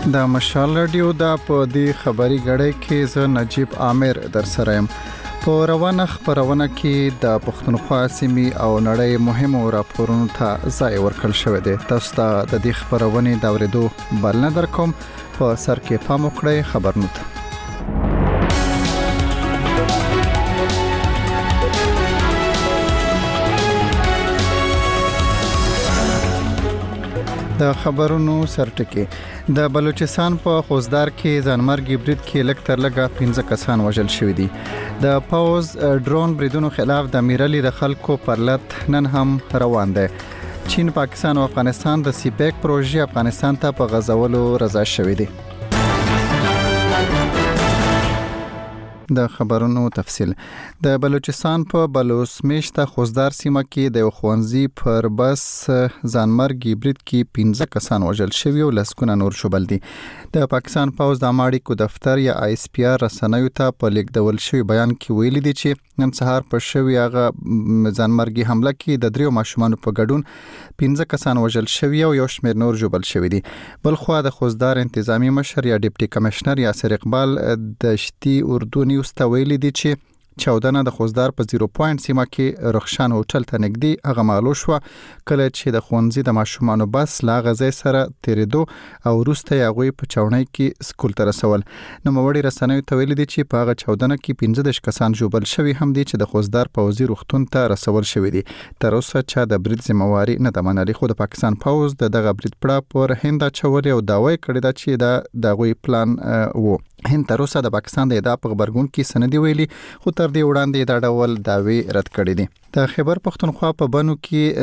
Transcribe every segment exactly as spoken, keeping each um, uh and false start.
د مشال رادیو د په دې خبري غړې کې ز نجیب عامر در سره يم. په روانه خبرونه کې د پښتونخوا سیمې او نړۍ مهمو راپورونو ته ځای ورکړل شوی دی. تاسو ته د دې خبرونې د اورېدو بلنه درکوم. په سر کې پام وکړئ خبرونه ته. د خبرونو سرټکی د بلوچستان په خوزدار کې ځانمرګي برید کې لږ تر لږه پنځه کسان وژل شوي دي. د پاوز ډرون بریدونو خلاف د میرالي د خلکو پرلط نن هم روان دی. چین، پاکستان او افغانستان د سی پیک پروژې افغانستان ته په غځولو رضا شوي دي. د خبرونو تفصیل. د بلوچستان په بلوچ میشته خوزدار سیمه کې د خوانزي پر بس ځانمرګي برید کې پنځه کسان وژل شوي او لسکونه نور شوبل دي. د پاکستان پاوز د اماړي کو دفتر یا آی اس پی آر رسنیو ته په لیکدول شوی بیان کې ویلي دي چې نن سهار په شوی هغه ځانمرګي حمله کې د دریو ماشومان په ګډون پنځه کسان وژل شوي او یو شمېر نور جوړل شوي دي. بل خو د خوزدار انتظامی مشر یا ډیپټي کمشنر یاسر اقبال د شتي اردو نیوز ته ویلي دي چې چودنه د خوزدار په صفر پوینټ سیمه کې رخشان هوټل ته نږدې هغه مالو شو کله چې د خونځي د ماشومانو بس لا غزې سره تیریدو او وروسته یې په چاونۍ کې سکول ته رسول. نو موړي رسنیو ته ویلي دي چې په هغه چودنه کې پنځه دېرش کسان جوړل شوي هم دي چې د خوزدار پوځي روغتون ته رسول شوي دي. تر اوسه چا د برید ذمہواری نه ده منلې، خو د پاکستان پوځ د دغه برید پړه پر هند اچولې او داوی کړی ده چې دا دغه پلان وو. هند تر اوسه د پاکستان د ادعا په خبرګون کې سندې ویلي، خو تر دې وړاندې دا ډول داوی رد کړې دي. د خیبر پښتونخوا په بنو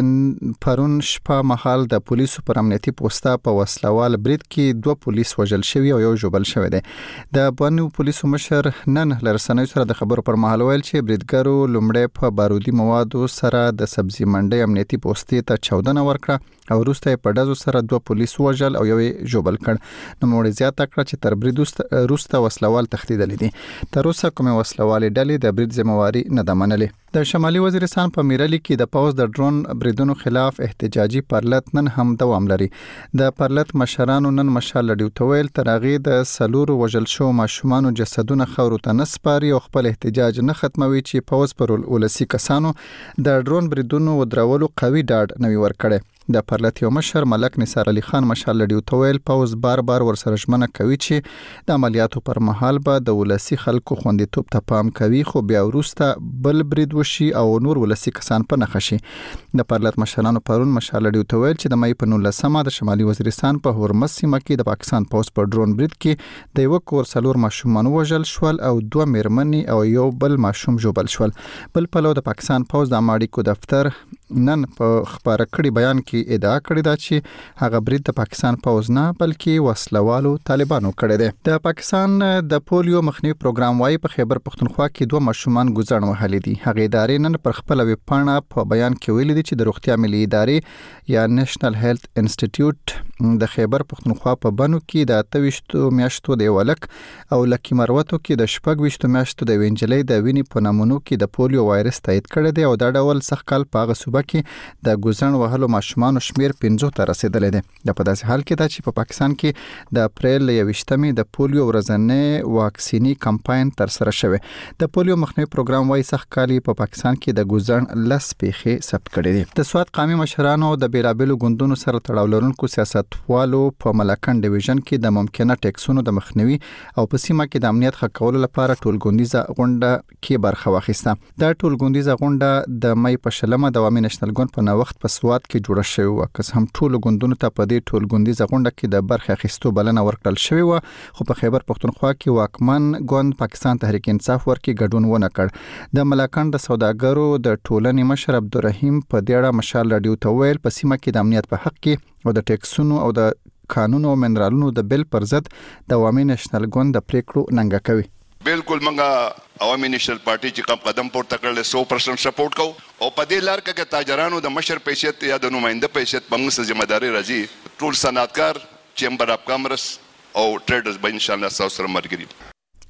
کې پرون شپه مهال د پولیسو پر امنیتي پوسټه په وسلوال برید کې دوه پولیس وژل شوي او یو جوبل شوی دی. د بنو پولیسو مشر نن لرسنوي سره د خبرو پر مهال ویل چې بریدګرو لومړی په بارودي موادو سره د سبزي منډي امنیتي پوسټې ته چودنه ورکړه او وروسته په ډزو سره دوه پولیس وژل او یو جوبل کړ. نو موږ زیاته کړه چې تر برید وروسته وسلوال تخدیدل دي. تر اوسه کومه وسلوال ډلې د برید ذمہواری نه ده منلې. د شمالي وزیرستان په میرالي کې د پاوز د ډرون بریدونو خلاف احتجاجي پرلط نن هم دوام لري. د پرلط مشرانو نن مشال لډیو تویل تر هغه د سلور وژل شو ماشومانو جسدونه خورو ته نسپاري او خپل احتجاج نه ختموي چې پاوز پر ولسی کسانو د ډرون بریدونو ودرولو قوي ډاډ نوي ورکړي. د پرلط یو مشر ملک نثار علي خان مشال لډیو تویل پاوز بار بار ورسره ژمنه کوي چې د عملیاتو پر مهال به د ولسی خلکو خوندیتوب ته پام کوي، خو بیا وروسته بل برید وشي او نور ولسی کسان په نخښ شي. د پرلط مشرانو پرون مشال لډیو تویل چې د مې په نولسمه د شمالي وزیرستان په هورمز سیمه کې د پاکستان پاوز په ډرون برید کې د یو کور سلور ماشومان وژل شول او دوه میرمنې او یو بل ماشوم جوبل شول. بل پلو د پاکستان پاوز د اماړي کو دفتر نن په خبره کړي بیان کې ادعا کړې ده چې هغه برید د پاکستان پوځ نه بلکې وسلوالو طالبانو کړی دی. د پاکستان د پولیو مخنیوي پروګرام وايي په خیبر پښتونخوا کې دوه ماشومان ګوزړ وهلي دي. هغه ادارې نن پر خپل ویب پاڼه په بیان کې ویلي دي چې د روغتیا ملي ادارې یا نېشنل هیلث انسټیټیوټ د خیبر پښتونخوا په بنو کې د اتهشتو میاشتو د ولک او لکی مروتو کې د شپږ ویشتو میاشتو د وینجلې د وینې په نمونو کې د پولیو وایرس تایید کړی دی او دا ډول سخت کال په هغه صوبه کې د ګوزړ وهلو ماشومان شمیر پنځو ته رسیدلې ده. د په داسې حال کې دا چې په پاکستان کې د اپریل یوویشتمې د پولیو ورځنی واکسینی کمپاین تر سره شوه. د پولیو مخنیوي پروګرام وايي سخت کالی په پاکستان کې د ګوزړ لس پیښې ثبت کړې دي. د سواد قومي مشرانو د بیلابلو ګوندونو سره تړاو لرونکو سیاستوالو په ملکن ډیویژن کې د ممکنه ټیکسونو د مخنیوي او په سیمه کې د امنیت ښه کولو لپاره ټولګوندیزه غونډه کې برخه واخیسته. دا ټولګوندیزه غونډه د مې په شلمه د عوامي نېشنل ګوند په نوښت په سواد کې جوړه شوې و. که هم ټول ګوندونو ته په دې ټولګوندیزه غونډه کې د برخه اخیستو بلنه ورکړل شوې و، خو په خیبر پښتونخوا کې واکمن ګوند پاکستان تحریک انصاف ورکې ګډون ونه کړ. د ملکن د سوداګرو د ټولنې مشر عبدالرحیم په دې اړه مشال لډیو ته ویل په سیمه کې د امنیت په حق کې او د ټیکسونو او د قانون او منرالونو د بل پر ضد د عوامي نېشنل ګوند د پریکړو ننګه کوي. بالکل منګه عوامي نېشنل پارټي چې کوم قدم پورته کړل سو پرسنټ سپورټ کو او په دې لار کې تاجرانو د مشر پیشت یا د نماینده پیشت په موږ ذمہ داری راځي. ټول صنعتکار چیمبر اف کامرس او ټریډرز به ان شاء الله تاسو سره مرګري.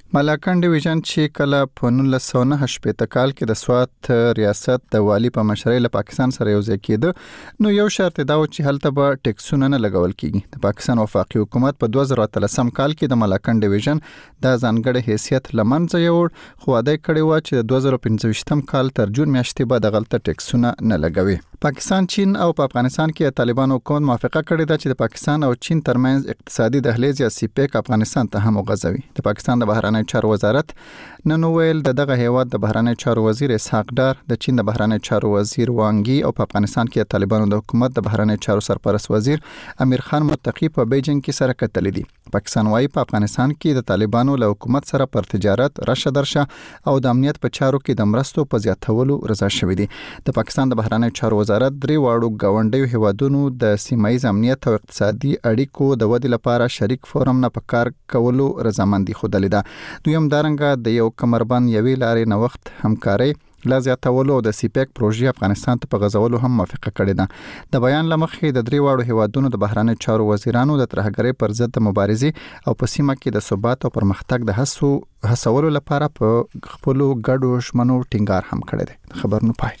ملاکنډ ډیویژن چې کله په نولس سوه نهه شپږ کال کې د سوات ریاست د والی په مشرۍ له پاکستان سره یو ځای کېده نو یو شرط دا و چې هلته به ټیکسونه نه لګول کیږي. د پاکستان وفاقي حکومت په دوه زره اتلسم کال کې د ملاکنډ ډیویژن د ځانګړي حیثیت لمنځه یوړ خو واده کړی و چې د دوه زره پنځه کال تر جون میاشتې به د غلطه ټیکسونه نه لګوي. پاکستان چین او په افغانستان کې طالبان حکومت موافقه کړې ده چې د پاکستان او چین ترمنځ اقتصادي دهلیز یا سیپیک افغانستان ته هم وغځوي. د پاکستان د بهرنی چارو وزارت نن ویل د دغه هیواد د بهرنی چارو وزیر اسحاق ډار د چین د بهرنی چارو وزیر وانګي او په افغانستان کې طالبانو د حکومت د بهرنی چارو سرپرست وزیر امیر خان متقی په بیجینګ کې سره کتل دي. پاکستان وايي په افغانستان کې د طالبانو له حکومت سره پر تجارت رشه درشه او د امنیت په چارو کې د مرستو په زیاتولو رضا شوی دي. د پاکستان د بهرنی چارو وزارت درې واړو ګاونډیو هیوادونو د سیمایي امنیت او اقتصادي اړیکو د ودې لپاره شریک فورم نه په کار کولو رضامندي خوده لیده. دویم دارنګه د یو کمربند یوې لارې نوښت همکاري لا زیاتولو او د سیپیک پروژې افغانستان ته په غځولو هم موافقه کړې ده. د بیان لمخې د درې واړو هیوادونو د بهرنی چارو وزیرانو د ترهګرۍ پر ضد مبارزې او په سیمه کې د ثبات او پرمختګ د هڅو هڅولو لپاره په خپلو ګډو ژمنو ټینګار هم کړی دی. خبرونه پای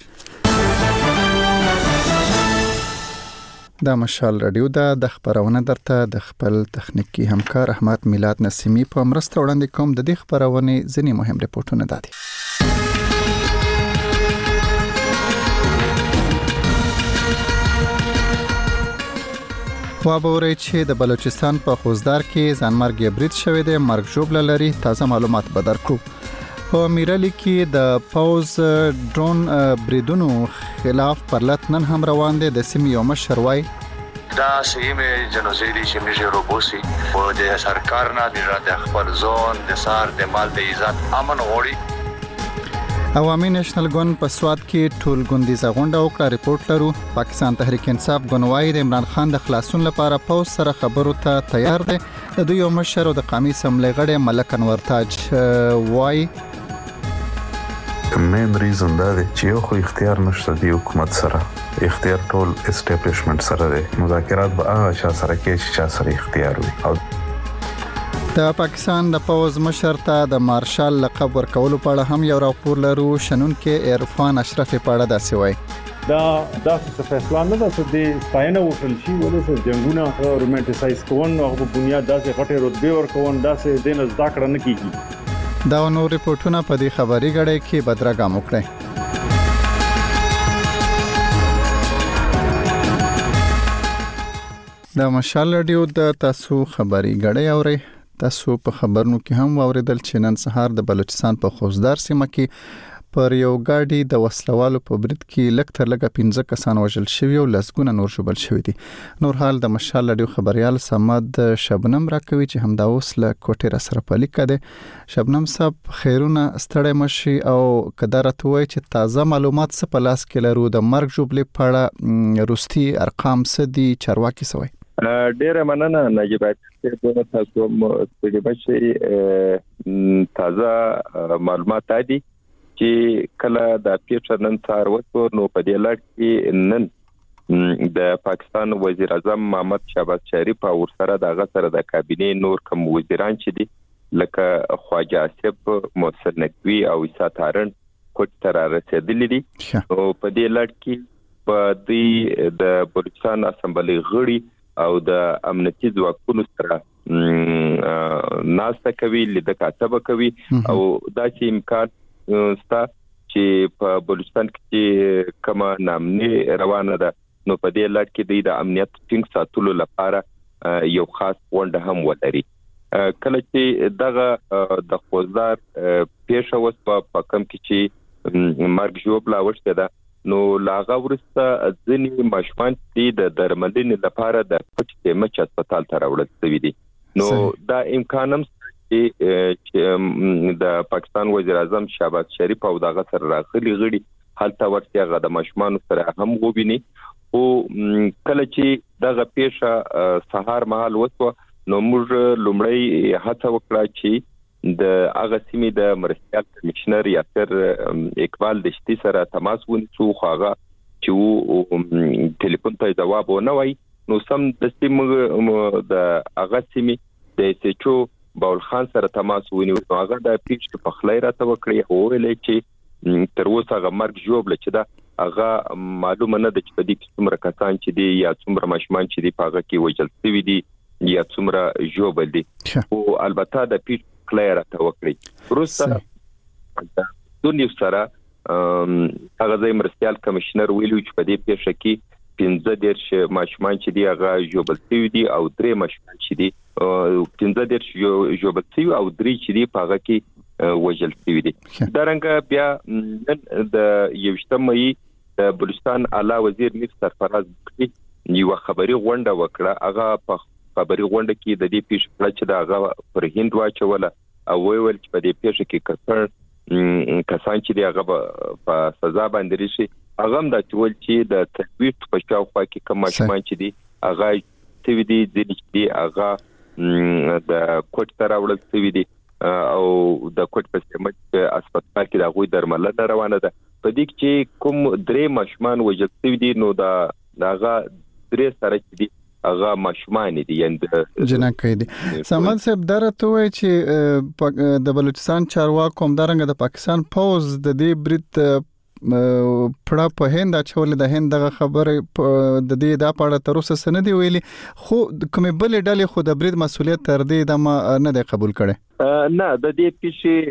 دا مشال رادیو دا د خبرونه درته د خپل تخنیکی همکار احمد میلاد نسیمی په مرسته وړاندې کوم. د دې خبرونه ځینې مهم ریپورتونه دادي. خبرونه چې د بلوچستان په خوزدار کې ځانمرګي برید شوی دی مرګ ژوبله لري. تازه معلومات به درکو. په میرالی کې د پاوز ډرون بریدونو خلاف پرلط نن هم روان دي. د سیمې یو مشر وای دا سیمه جنوزیدي چې موږ روبوسي په د سرکار نه د خپل ځون د سار د مال د عزت امن غوړي. عوامي نېشنل ګوند په سواد کې ټول ګوندیزه غونډه وکړه. ریپورت لرو. پاکستان تحریک انصاف ګوند د عمران خان د خلاصون لپاره پاوز سره خبرو ته تیار دی. د دوی یو مشر او د قومي اسمبلی غړی ملک انور تاج وای مین ریزن دا دی چې یو خو اختیار نشته دی حکومت سره. اختیار ټول اسټابلیشمنت سره دی. مذاکرات به هغه چا سره کې چې چا سره اختیار وي. او د پاکستان د پاوز مشر ته د مارشال لقب ورکولو په اړه هم یو راپور لرو. شنن کې عرفان اشرف په اړه داسې وایي دا داسې فیصله نه ده چې د ستاینه وکړل شي ولې چې جنگونه رومانټیسایز کوون او په بنیاد داسې غټه رتبه ورکوون داسې دین زده کړه نه کیږي. دا نو ریپورتونه په دې خبري غړې کې بدرګه موکړي. د مشال رادیو د تاسو خبري غړې اوري. تاسو په خبرونو کې هم اوریدل چې نن سهار د بلوچستان په خوزدار سیمه کې پر یو گاډي د وسلوالو په برید کې لږ تر لږه پنځه کسان وژل شوي او لسګونه نور ژوبل شوي دي. نور حال د مشال رادیو خبريال سمد شبنم راکوي چې همدا اوس له کوټې را سره پلیک کده. شبنم صاحب خیرونه ستړی مشي او قدرت وای چې تازه معلومات څه په لاس کې لرو. د مرګ ژوبلې په اړه روستي ارقام څه دي چارواکي سوي؟ ډیره مننه نجیب چې تاسو په دې باندې تازه معلومات دي چې کله د پیټر نن سار وته نو په دې لړ کې نن د پاکستان وزیر اعظم محمد شهباز شریف او سره د غسر د کابینه نور کوم وزیران چې دي لکه خواجه آصف محسن نقوی او عیسی تارن کوټ تر رسیدلې دي. او په دې لړ کې په دې د بلوچستان اسمبلی غړي او د امنیتي ځواکونو سره ناسته کوي لیدل کاتبه کوي او دا چې امکان ستا چې په بلوچستان کې کومه نامني روانه ده نو په دې لړ کې د امنیت ټینګ ساتلو لپاره یو خاص غونډه هم ولري. کله چې دغه د خوزدار پیښه وسو په کوم کې چې مرګ ژوبله وشته ده نو لاغه ورسته ځینې ماشومان چې د درملنې لپاره د پټ مچ هسپتال ته راوړل شوي دي. نو دا امکان هم چې د پاکستان وزیر اعظم شهباز شریف او دغه سره راغلي غړي هلته ورته غو د ماشومان سره هم وبیني. او کله چې دغه پیښه سهار مهال وسو نو موږ لومړی هڅه وکړه چې د هغه سیمې د مرستيال کمشنر یاسر اقبال دشتي سره تماس ونیسو. خو چې ټلیفون ته جواب ونه وای نو سم د سیمې د هغه سیمې د سچو باول خان سره تماس ونیو. هغه د پیچ په خلای راته وکړي او ویل چې تر اوسه هغه مرګ جوړ لچ دا هغه معلومه نه ده چې په دې کې څومره کسان چې دي یا څومره ماشومان چې دي په هغه کې وژل شوي دي یا څومره جوړ دي. او البته د پیچ خلای راته وکړي وروسته د دنیو سره هغه ځای مرستيال کمشنر ویلو چې په دې پیښه کې پنځه دیرش ماشومان چې دي هغه جوړ شوي دي او درې ماشومان چې دي پنځه دیرش جوړ شوي او درې چې دي په هغه کې وژل شوي دي. دا رنګه بیا د یوشتم مې د بلوچستان اعلی وزیر میر سرفراز بکری یو خبري غونډه وکړه. هغه په خبري غونډه کې د دې پیښې چې دا هغه پر هند واچوله او ویل چې په دې پیښه کې کسان کسان چې هغه په سزا باندې راشي هغه هم د ټول چې د تثبیت په شاوخوا کې کوم ماشومان چې دي هغه چې دي د دې هغه د کوټ تر اورل څه دي او د کوټ په سیمه کې هسپتال کې د غوي درملنه روانه ده. په دې کې کوم درې ماشومان وژل شوي دي نو دا هغه درې سره چې دي هغه ماشومان دي یعنی جنکه دي. سمد صاحب درته وای چې د بلوچستان چارواکو هم درنګ د پاکستان پوز د دې برید پړه په هند اچول د هند دغه خبره د دې د پاړه تر اوسه سند دی ویلي خو کومې بلې ډلې خو د برید مسولیت تر دې د نه دی قبول کړي. نه د دې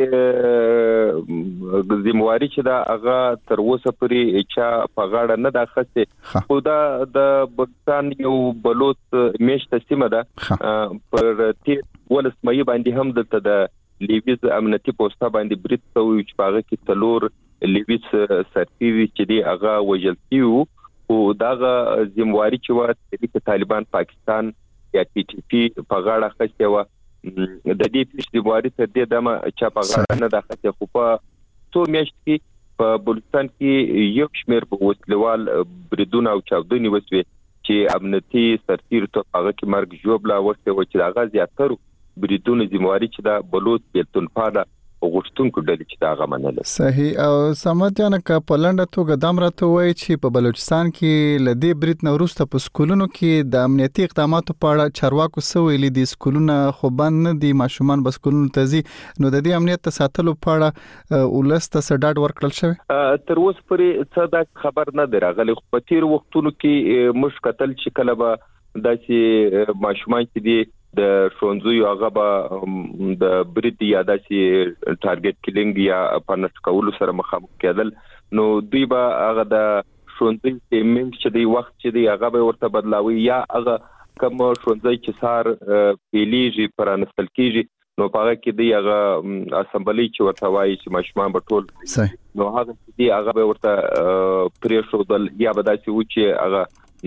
پیښې ذمہواری چې دا هغه تر اوسه پورې چا په غاړه نه دا خسته خو دا د بلوچستان یو بلوچ میشته سیمه ده پر تی ولس مې باندې هم د لیویز امنیتي پوسټه باندې برید کوي چې هغه کې تلور لیویز سرتیری چې دی هغه وژل کیو او داغه ذمہواری چې و د طالبان پاکستان یا پی ټی پی په غاړه خسته و د دې پیښې ذمہواری تر دې دمه چې په غاړه نه داخته خو په څو میاشت کې په بلوچستان کې یو شمېر په وسلوال بریدونه او چاودنې وسوي چې امنیتي سرتیر ته هغه کې مرګ جوړ لا ورته و چې هغه زیاتره بریدونه ذمہواری چې دا بلوچ بیلتون غوښتونکو ډلې چې دا غمنله. صحیح. او سمات یانه ک په لنډه توګه دام راته وای چې په بلوچستان کې لدی برید نو وروسته په سکولونو کې د امنیتي اقداماتو په اړه چارواکو سویلې دي سکولونه خو بند نه دي ماشومان بس سکولونو ته ځي نو د دې امنیت ساتلو په اړه ولسته سډاډ ورکړل شوی تر اوسه پورې څه دا خبر نه درغلی خو په تیر وختونو کې مشکتل چې کله به داسې ماشومان چې دي د شونځو هغه به د برید یا داسې ټارګټ کیلینګ یا پنځ کول سره مخامخ کېدل نو دوی به هغه د شونځو تیمنګ چې دی وخت چې دی هغه به ورته بدلاوي یا هغه کوم شونځي چې سار پیلیږي پرانستل کیږي نو په هغه کې دی هغه اسمبلی چې ورته وایي چې ماشومان به ټول نو هغه دی هغه به ورته پریښودل یا به داسې و چې هغه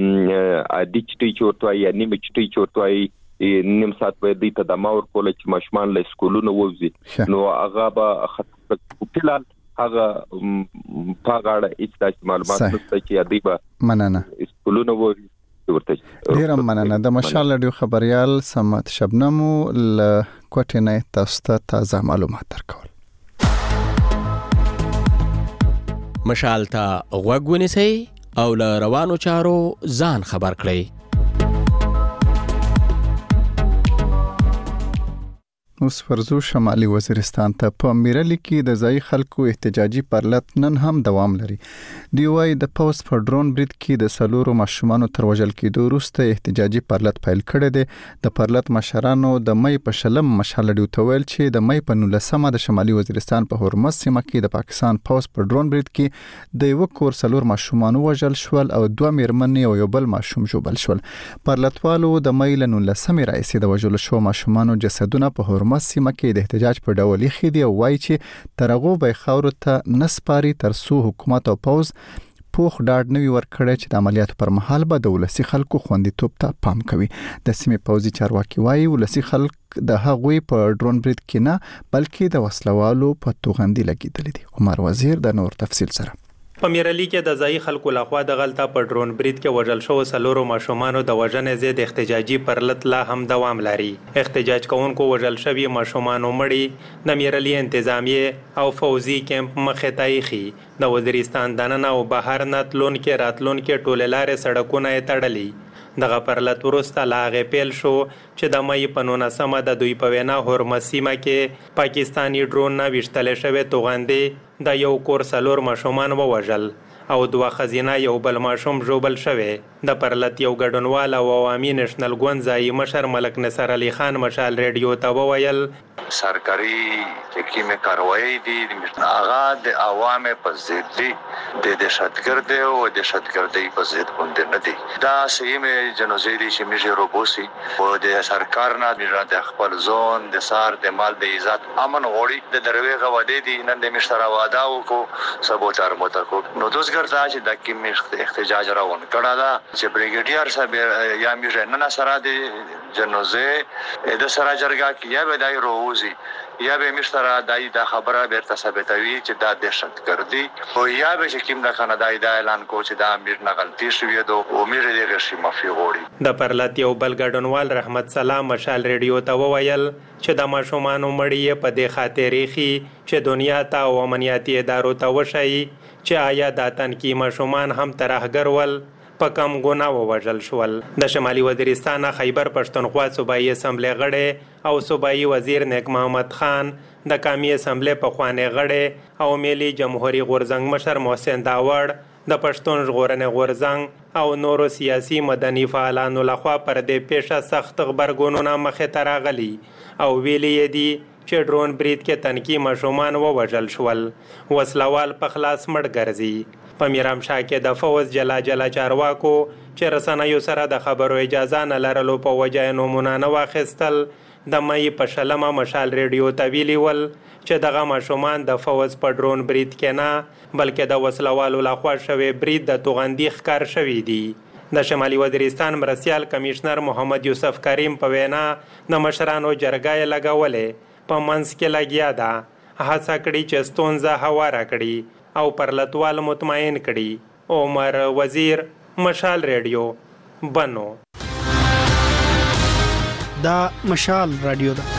ا دې چې ورته یا نیمه چې ورته نیم ساعت به دې ته د ماور کول چې ماشومان له سکولونو وځي نو هغه به خطر فلال هغه په غاړه هیڅ معلومات نشته چې دې به مننه سکولونو وځي ورته ډیر مننه د مشال رادیو خبريال سمت شبنم ل کوټه نه تاسو ته تازه معلومات درکول. مشال ته غوږ ونیسئ او له روانو چارو ځان خبر کړئ. اوس ورزو شمالي وزیرستان ته په میرلی کې د ځای خلکو احتجاجي پرلط نن هم دوام لري. دی وايي د پوس په ډرون برید کې د سلورو ماشومانو تر وژل کېدو وروسته احتجاجي پرلط پیل کړی دی. د پرلط مشرانو د مې په شلم مشال ډیو تویل چې د مې په نولسمه د شمالي وزیرستان په هرمز سیمه کې د پاکستان پوس په ډرون برید کې د یو کور سلور ماشومان وژل شول او دوه میرمنې او یو بل ماشوم ژوبل شول. پرلطوالو د مې له نولسمه راځي د وژل شو ماشومانو جسدونه په هرمز سیمه کې د احتجاج په ډول یې دی او وایي چې ترغو به خاور ته نسپاري تر څو حکومت او پوز پوخ ډاډ نوي ورکړي چې د عملیاتو پر مهال به د ولسی خلکو خوندیتوب ته پام کوي. د سیمې پوزي چارواکي وایي ولسی خلک د هغوی په ډرون برید کې نه بلکې د وسلوالو په توغندي لګیدل دي. عمر وزیر د نور تفصیل سره په میرلی کې د ځای خلکو لخوا د غلطه په ډرون برید کې وژل شو سلورو ماشومانو د وژنې ضد احتجاجي پرلط لا هم دوام لري. احتجاج کوونکو وژل شوي ماشومانو مړي د میرلی انتظامیه او فوزي کیمپ مخې ته ایښي. د وزیرستان دننه او بهر نه تلونکي راتلونکي ټولې لارې سړکونه یې تړلي. دغه پرلط وروسته له هغې پیل شو چې د مۍ په نولسمه د دوی په وینا هورمز سیمه کې پاکستاني ډرون نه ویشتلې شوې توغندې د یو کور څلور ماشومان ووژل او دوه ښځینه یو بل ماشوم ژوبل شوی د پرلط یو ګډونوال او عوامي نېشنل ګوند ځایي مشر ملک نصر علي خان مشال ریډیو ته وویل سرکاري چې کومې کاروایي دي هغه د عوامو په ضد دي د دهشتګردۍ او دهشتګردۍ په ضد باندې نه دي دا سیمې جنوزي دي چې موږ روبوسي او د سرکار نه موږ د خپل ځون د سار د مال د عزت امن غوړي د درويغه وده دي نن د مشترا واده وکړو سبوتار متکو نو دوس ګرځا چې د کوم احتجاج راون کړه دا چې بریګیډیر صاحب یا موږ نن سره د جنوزي د سره جرګه کې یا به دای روزي یا به مشترا دای د خبره بیرته ثابتوي چې دا دهشتګردي او یا به چې کوم د کاناډای د اعلان کو چې دا امیر نه غلطي شوې دو او میر دې غشي مافي غوړي د پرلط یو بل ګډونوال رحمت سلام مشال ریډیو ته وویل چې د ماشومانو مړی په دې خاطر یې چې دنیا ته او امنیتي ادارو ته وشي چې آیا د تنکي ماشومان هم ترهګر ول په کم ګناه ووژل شول د شمالي وزیرستان خیبر پښتونخوا صوبایي اسمبلی غړی او صوبایي وزیر نیک محمد خان د قومي اسمبلی پخوانی غړی او ملي جمهوریت غورځنګ مشر محسن داوړ د پښتون ژغورنې غورځنګ او نورو سیاسي مدني فعالانو لخوا پر دې پیښه سخت غبرګونونه مخې ته راغلي او ویلي دي چې ډرون برید کې تنکي ماشومان ووژل شول وسلوال په خلاص مړ ګرځي په میرامشاه کې د فوز جلا جلا چارواکو چې رسنیو سره د خبرو اجازه نه لرلو په وجه نومونه نه واخیستل د مۍ په شلمه مشال ریډیو ته ویلي ول چې دغه ماشومان د فوز په ډرون برید کې نه بلکې د وسلوالو لخوا شوی برید د توغندي ښکار شوی دی د شمالي وزیرستان مرستیال کمشنر محمد یوسف کریم په وینا د مشرانو جرګه لګولې په منځ کې لګیا ده هڅه کړې چې ستونزه هواره کړي او پرلطوال مطمئن کړي عمر وزیر مشال ریډیو بنو دا مشال رادیو ده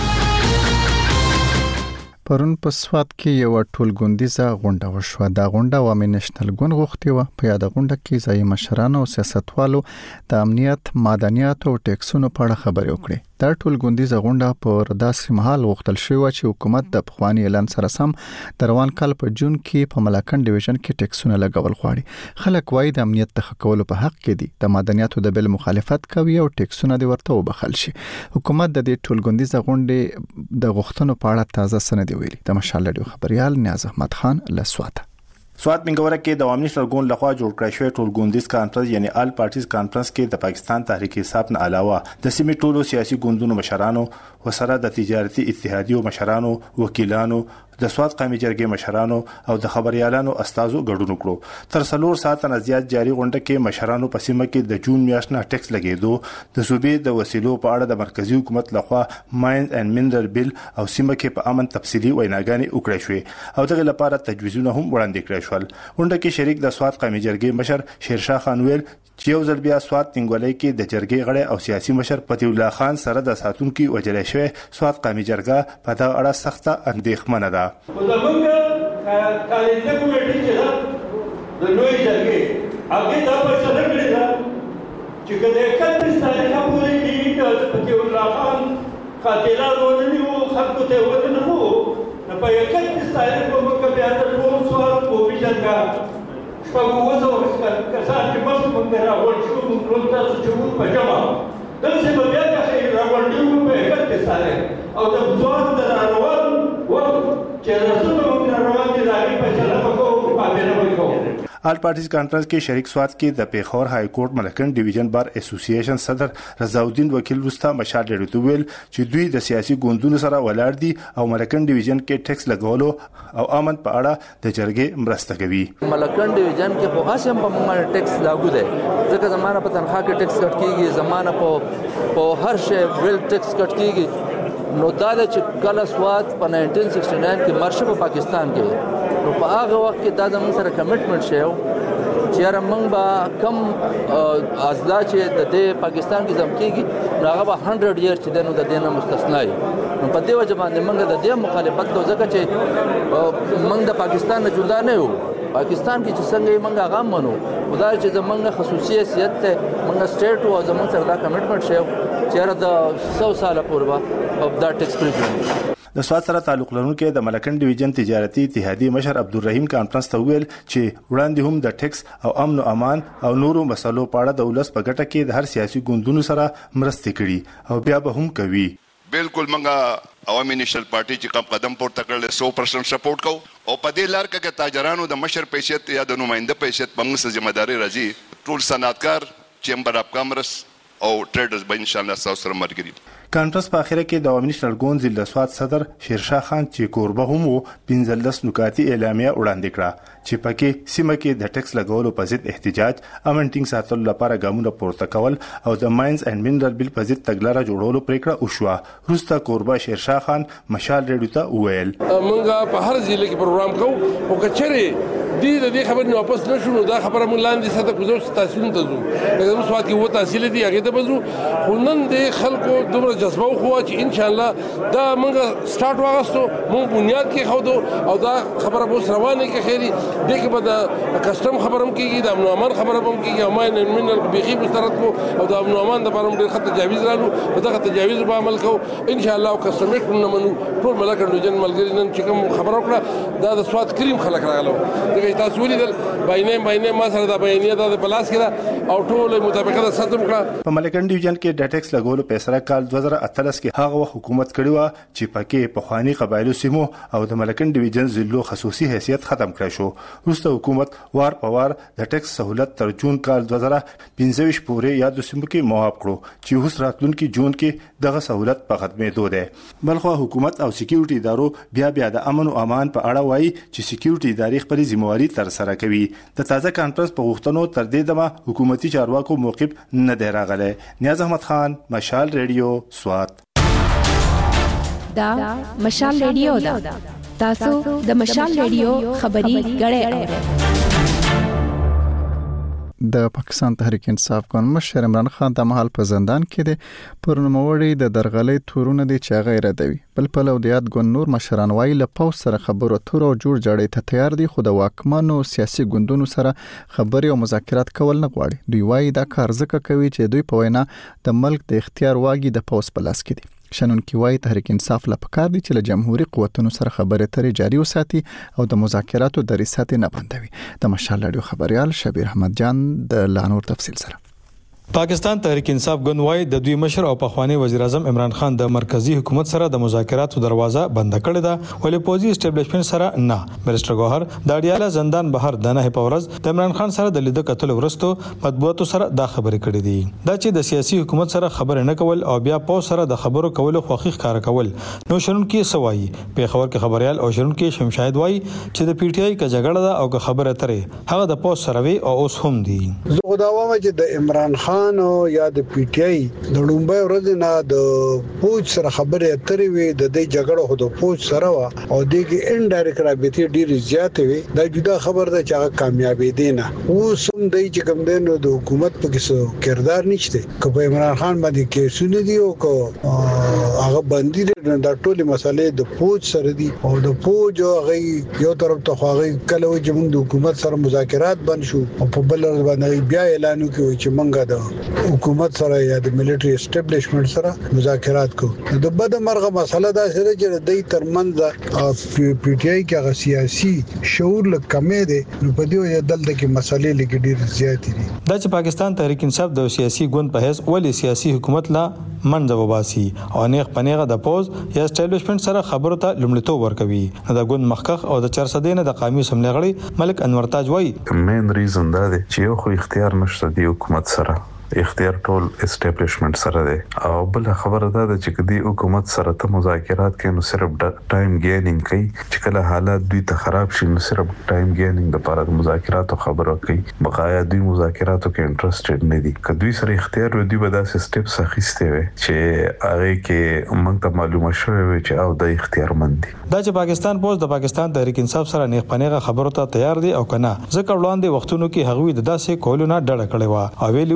پرون په سوات کې یو ټولګوندیزه غونډه وشوه. دا غونډه عوامي نېشنل ګوند غوښتي و. په یاد غونډه کې ځایي مشرانو او سیاستوالو د امنیت، معدنیات او ټیکسونو په اړه خبرې وکړې. دا ټولګوندیزه غونډه په داسې مهال غوښتل شوې چې حکومت د پخوانی اعلان سره سم د روان کال په جون کې په ملاکنډ ډیویژن کې ټیکسونه لګول غواړي. خلک وايي د امنیت د خکولو په حق کې دي، د معدنیاتو د بل مخالفت کوي او ټیکسونه د ورته وبخل شي. حکومت د دې ټولګوندیزه غونډې د غوښتنو په اړه تازه سند ویلي. د مشال رادیو خبريال نیاز احمد خان لسوات سوات منګوره کې د عوامي نېشنل ګوند لخوا جوړ کړی شوی ټولګوندیز کانفرنس یعنی آل پارټیز کانفرنس کې د پاکستان تحریک انصاف نه علاوه د سیمې ټولو سیاسي ګوندونو مشرانو وسره د تجارتي اتحادیو مشرانو، وکیلانو، د سوات قومي جرګې مشرانو او د خبريالانو استادو ګډون وکړو. تر څلور ساعت نه زیات جاري غونډه کې مشرانو په سیمه کې د جون میاشت نه ټیکس لګیدو، د صوبې د وسیلو په اړه د مرکزی حکومت لخوا ماینز اینڈ منرل بیل او سیمه کې په امن تفصیلی ویناګانې وکړې شوې او دغه لپاره تجویزونه هم وړاندې کړل شول. غونډه کې شریک د سوات قومي جرګې مشر شیرشاه خان ویل چې یو ځل بیا سوات تنګولۍ کې د جرګې غړي او سیاسي مشر فتح الله خان سره د ساتونکو وجلې شوی سوات قومي جرګه په دا اړه سخته اندېښمنه ده. زمونږ کالنده کمیټې چې ده د لوی جرګې هغې دا فیصله کړې ده چې که د اکتیس تاریخه پورې کې د فتح الله خان قاتلان ونه نیوو، خلکو ته یې ونه نهمو، نو په اکتیس تاریخ به موږ بیا د ټول سوات قومي جرګه شپږ اووه سوه کسان چې مخکې موږ راغونډ شوو، موږ ټول تاسو چې موږ په جمع دغسې به بیا داسې راغونډېږو په اکتیس تاریخ او د ځوان د راروان وخت چې رسول موږ راروان دي د هغې فیصله به کوو، مقابله به کوو. آل پارټیز کانفرنس کې شریک سوات کې د پیښور های کورټ ملکن ډیویژن بار اسوسییشن صدر رضاالدین وکیل وستا مشال ډیرو ویل چې دوی د سیاسي ګوندونو سره ولاړ دي او ملکن ډیویژن کې ټیکس لګولو او امن په اړه د جرګې مرسته کوي. ملکن ډیویژن کې خو هڅه هم په موږ ټیکس لاګو دی، ځکه زمانه په تنخواه کې ټیکس کټ کیږي، زمانه په په هر شی بل ټیکس کټ کیږي. نو دا چې کله سوات په نائنټین سکسټي ناین کې مرشه په پاکستان کې، نو په هغه وخت کې دا زموږ سره کمټمنټ شوی چې یاره موږ به کم اضلاع چې د دې پاکستان کې ځم کېږي نو هغه به هنډرډ ایئر چې دی نو د دې نه مستثنا وي. نو په دې وجه باندې موږ د دې مخالفت کوو، ځکه چې موږ د پاکستان نه جدا نه یو، پاکستان کې چې څنګه موږ هغه منو خدای چې زمونږ خصوصي حیثیت ته موږ سټیټ او زمونږ سره دا کمټمنټ شو چې د سو سال پورې به دا ټیکس پریفرنس د سواد سره تعلق لرونکو د ملکن ډیویژن تجارتي اتحادیې مشر عبدالرحیم کانفرنس ته ویل چې وړاندې هم د ټیکس او امن او امان او نورو مسلو په اړه د ولس په ګټه کې د هر سیاسي ګوندونو سره مرستې کړي او بیا به هم کوي. بالکل منګه عوامي نېشنل پارټي چې کوم قدم پورته کړل سو پرسنټ سپورټ کو او په دې لار کې تاجرانو د مشر پیشت یا د نماینده پیشت په موږ ذمہ داری راځي. ټول صنعتکار چیمبر اف کامرس او ټریډرز به ان شاء الله تاسو سره مرګري. کانفرنس په اخره کې د عوامي نېشنل ګوند ضلع سواد صدر شیرشاه خان چې کوربه هم وو پنځلس نکاتي اعلامیه وړاندې کړه چې پکې سیمه کې د ټیکس لګولو په ضد احتجاج امن ټینګ ساتلو لپاره ګامونه پورته کول او د ماینز اینډ منرال بیل په ضد تګلاره جوړولو پریکړه وشوه. وروسته کوربه شیرشاه خان مشال ریډیو ته وویل موږ په هر ضلع کې پروګرام کوو او کچره دې د دې خبرې واپس نشو نو دا خبره مونږ لاندې ساته کوزو تحصیل ته ځو لکه سواد کې وو تحصیل دي هغه ته بزو خو نن د خلکو دومره جذبه خو چې ان شاء الله دا موږ سٹارټ واغستو مونږ بنیاد کې خو دو او دا خبره به روانه کې خیری دغه به د کسٹم خبرم کېږي د امن امان خبره هم کېږي او ماین منل بيخي مسترد کو او د امن امان د لپاره ډېر خط تجاوز رالو دغه تجاوز به عمل کو ان شاء الله او کسٹمر کو منو ټول ملک ډیویژن ملګری نن چې کوم خبره وکړه دا د سواد کریم خلک راغلو دغه تاسو ولیدل باینه باینه ما سره د بیانیه د پلاس کړه او ټول مطابقت ستم کړه. په ملکن ډیویژن کې د ټیکس لګولو فیصله کال دوه زره اتلس کې هغه حکومت کړی و چې پکې په خواني قبایلو سیمو او د ملکن ډیویژن ضلعو خصوصي حیثیت ختم کړی شو. وروسته حکومت وار په وار د ټیکس سہولت تر جون کال دوه زره پنځه ویشت پورې یاد سیمو کې موافق کړو چې اوس راتلونکي جون کې دغه سہولت په ختمېدو ده. بلخو حکومت او سکیورټي ادارو بیا بیا د امن او امان په اړه وایي چې سکیورټي ادارې خپل ذمہواری تر سره کوي. د تازه کانفرنس په غوښتنو تر دې دمه حکومتي چارواکو موقف نه دی راغلی. نیاز احمد خان، مشال ریډیو، سوات. دا مشال ریډیو دا تاسو د مشال ریډیو خبري غړې اورئ. د پاکستان تحریک انصاف ګوند مشر عمران خان د محل په زندان کې د پرنموړي د درغلې تورونه دي چې غیر ردوي بل په لودیات ګوند نور مشران وایي له پوس سره خبرو اترو او جوړ جاړې ته تیار دي خو د واکمنو سیاسي ګوندونو سره خبري او مذاکرات کول نه غواړي. دوی وایي دا کار ځکه کوي چې دوی په وینا د ملک د اختیار واګي د پوس په لاس کې دي. شنونکي وایي تحریک انصاف لا پکار دي چې له جمهوریت قوتونو سره خبرې اترې جاري وساتي او د مذاکراتو دریځ ساتي نه بندوي. د مشال رادیو خبريال شبیر احمد جان د لانور تفصیل سره. پاکستان تحریک انصاف ګوند وايي د دوی مشر او پخوانی وزیر اعظم عمران خان د مرکزی حکومت سره د مذاکراتو دروازه بند کړې ده ولې پوزي اسټابلیشمنت سره نه. بریسټر ګوهر د اډیاله زندان بهر دنه په ورځ د عمران خان سره د لیدو کتل ورستو مطبوعاتو سره دا خبرې کړې دي دا چې د سیاسي حکومت سره خبرې نه کول او بیا پوز سره د خبرو کولو خوخي ښکار کول. نو شرونکي سوای په خبر کې خبريال او شرونکي شمشاهد وایي چې د پی ټ آی کې جګړه ده او خبره ترې هغه د پوز سره وي او اوس هم دي. زه دا وایم چې د عمران خان او یا د پی ټ آی د لومبای ورځ نه د پوج سره خبرې اترې وي د دې جګړه خو د پوج سره وا او دغه انډایرکټ رابطه ډیره زیاته وي دا جدا خبر ده چې هغه کامیابی دي نه اوس هم د چې کوم دنو د حکومت په کې کردار نشته که په عمران خان باندې کې سونه دي او که هغه باندې د ټولې مسلې د پوج سره دي او د پوج هغه یو طرف ته هغه کله چې موږ د حکومت سره مذاکرات بند شو او په بل ورځ باندې بیا اعلان وکړي چې موږ د حکومت سره یا د ملټری اسټابلیشمنت سره مذاکرات کوو. د بده مرغه مسله دا سره چې د ترمنځ پی ټ آی کې هغه سیاسي شعور لکمې دي نو په دې وجه دلته کې مسلې لګ ډېر زیات دي. دا چې پاکستان تحریک انصاف د سیاسي ګوند په هیڅ ولې سیاسي حکومت لا منځ وباسي او نه خپنهغه د پوز یا اسټابلیشمنت سره خبرو ته لومړیتوب ورکوي. د ګوند مخکخ او د چرسدین د قومي سملې غړي ملک انور تاج وایي مین ریزن دا دی چې یو خو اختیار نشته دی حکومت سره اختیار ټول اسټابلیشمنت سره دی او بل خبره ده چې کدي حکومت سره ته مذاکرات کوي نو صرف ټایم گینینګ کوي چې کله حالات دوی ته خراب شي نو صرف ټایم گینینګ د لپاره مذاکراتو خبرو کوي بقایا دوی مذاکراتو کې انټرېستډ نه دي کدوې سره اختیار ودی به دا سټیپس اخیسته وي چې هغه کې موږ ته معلومه شوه وي چې او د اختیار مند دي. دا چې پاکستان پوز د پاکستان تحریک انصاف سره نه خپنهغه خبرو ته تیار دي او کنه ځکه وړاندې وختونو کې هغوی د داسې کولو نه ډډه کړې و او ویلو چې